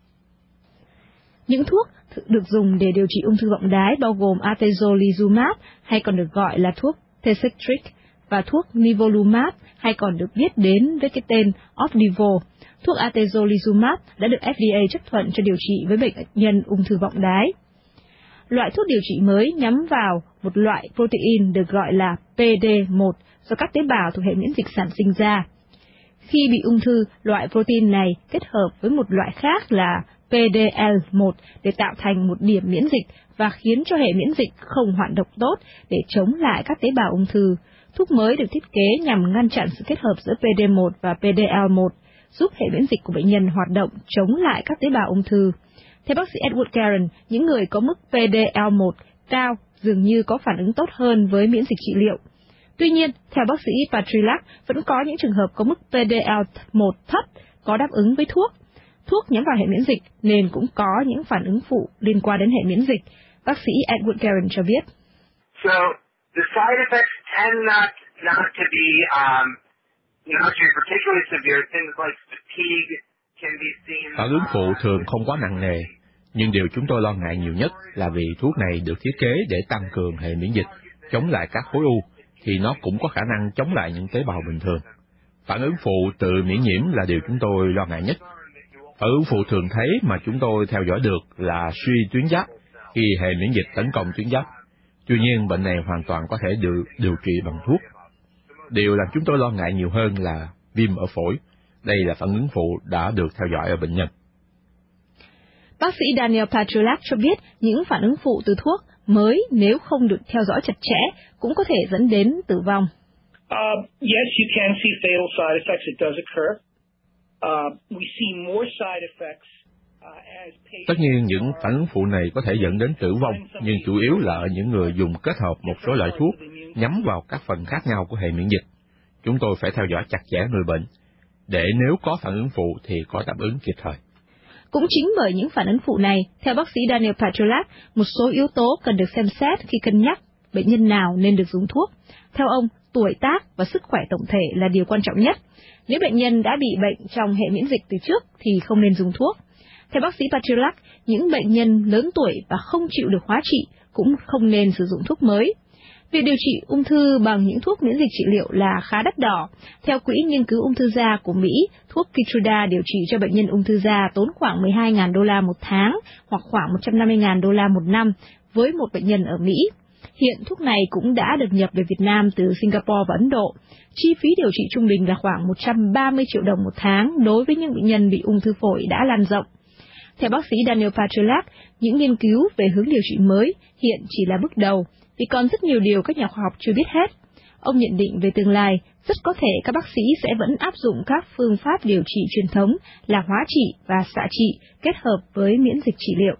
Những thuốc được dùng để điều trị ung thư bọng đái bao gồm atezolizumab, hay còn được gọi là thuốc Tecentriq, và thuốc nivolumab, hay còn được biết đến với cái tên Opdivo. Thuốc atezolizumab đã được F D A chấp thuận cho điều trị với bệnh nhân ung thư bọng đái. Loại thuốc điều trị mới nhắm vào một loại protein được gọi là P D một do các tế bào thuộc hệ miễn dịch sản sinh ra. Khi bị ung thư, loại protein này kết hợp với một loại khác là P D L một để tạo thành một điểm miễn dịch và khiến cho hệ miễn dịch không hoạt động tốt để chống lại các tế bào ung thư. Thuốc mới được thiết kế nhằm ngăn chặn sự kết hợp giữa P D một và P D L một, giúp hệ miễn dịch của bệnh nhân hoạt động chống lại các tế bào ung thư. Theo bác sĩ Edward Karen, những người có mức P D L một cao dường như có phản ứng tốt hơn với miễn dịch trị liệu. Tuy nhiên, theo bác sĩ Patrilak, vẫn có những trường hợp có mức P D L một thấp có đáp ứng với thuốc. Thuốc nhắm vào hệ miễn dịch nên cũng có những phản ứng phụ liên quan đến hệ miễn dịch. Bác sĩ Edward Karen cho biết. So, the side effects tend not, not to be, um, you know, particularly severe. Things like fatigue can be seen. Phản ứng phụ thường không quá nặng nề, nhưng điều chúng tôi lo ngại nhiều nhất là vì thuốc này được thiết kế để tăng cường hệ miễn dịch, chống lại các khối u, thì nó cũng có khả năng chống lại những tế bào bình thường. Phản ứng phụ tự miễn nhiễm là điều chúng tôi lo ngại nhất. Phản ứng phụ thường thấy mà chúng tôi theo dõi được là suy tuyến giáp khi hệ miễn dịch tấn công tuyến giáp. Tuy nhiên, bệnh này hoàn toàn có thể được điều trị bằng thuốc. Điều làm chúng tôi lo ngại nhiều hơn là viêm ở phổi. Đây là phản ứng phụ đã được theo dõi ở bệnh nhân. Bác sĩ Daniel Patrilak cho biết những phản ứng phụ từ thuốc mới nếu không được theo dõi chặt chẽ cũng có thể dẫn đến tử vong. Uh, yes, you can see fatal side effects. It does occur. Uh, we see more side effects. Tất nhiên, những phản ứng phụ này có thể dẫn đến tử vong, nhưng chủ yếu là ở những người dùng kết hợp một số loại thuốc nhắm vào các phần khác nhau của hệ miễn dịch. Chúng tôi phải theo dõi chặt chẽ người bệnh, để nếu có phản ứng phụ thì có đáp ứng kịp thời. Cũng chính bởi những phản ứng phụ này, theo bác sĩ Daniel Patrilak, một số yếu tố cần được xem xét khi cân nhắc bệnh nhân nào nên được dùng thuốc. Theo ông, tuổi tác và sức khỏe tổng thể là điều quan trọng nhất. Nếu bệnh nhân đã bị bệnh trong hệ miễn dịch từ trước thì không nên dùng thuốc. Theo bác sĩ Patrilak, những bệnh nhân lớn tuổi và không chịu được hóa trị cũng không nên sử dụng thuốc mới. Việc điều trị ung thư bằng những thuốc miễn dịch trị liệu là khá đắt đỏ. Theo Quỹ Nghiên cứu Ung thư da của Mỹ, thuốc Keytruda điều trị cho bệnh nhân ung thư da tốn khoảng mười hai nghìn đô la một tháng hoặc khoảng một trăm năm mươi nghìn đô la một năm với một bệnh nhân ở Mỹ. Hiện thuốc này cũng đã được nhập về Việt Nam từ Singapore và Ấn Độ. Chi phí điều trị trung bình là khoảng một trăm ba mươi triệu đồng một tháng đối với những bệnh nhân bị ung thư phổi đã lan rộng. Theo bác sĩ Daniel Patrilak, những nghiên cứu về hướng điều trị mới hiện chỉ là bước đầu, vì còn rất nhiều điều các nhà khoa học chưa biết hết. Ông nhận định về tương lai, rất có thể các bác sĩ sẽ vẫn áp dụng các phương pháp điều trị truyền thống là hóa trị và xạ trị kết hợp với miễn dịch trị liệu.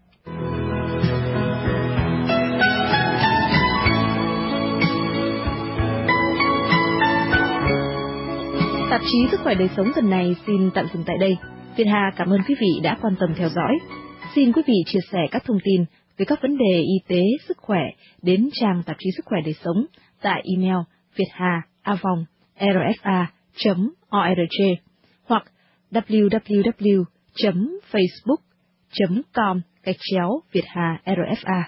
Tạp chí Sức khỏe đời sống tuần này xin tạm dừng tại đây. Việt Hà cảm ơn quý vị đã quan tâm theo dõi. Xin quý vị chia sẻ các thông tin về các vấn đề y tế, sức khỏe đến trang tạp chí Sức khỏe đời sống tại email vietha a vòng rfa chấm org hoặc w w w chấm facebook chấm com gạch chéo Việt Hà rờ ép a.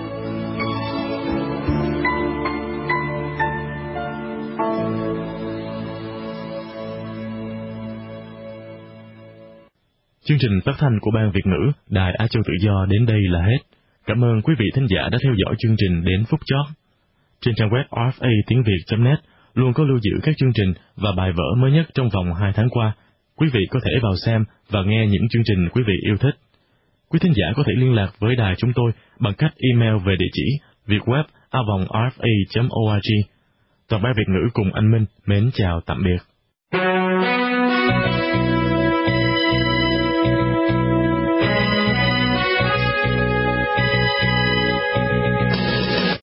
Chương trình phát thanh của Ban Việt ngữ Đài Á Châu Tự Do đến đây là hết. Cảm ơn quý vị thính giả đã theo dõi chương trình đến phút chót. Trên trang web rờ ép a tiếng việt chấm net luôn có lưu giữ các chương trình và bài vở mới nhất trong vòng hai tháng qua. Quý vị có thể vào xem và nghe những chương trình quý vị yêu thích. Quý thính giả có thể liên lạc với đài chúng tôi bằng cách email về địa chỉ vietweb a vòng rfa chấm org. Toàn Ban Việt ngữ cùng anh Minh mến chào tạm biệt.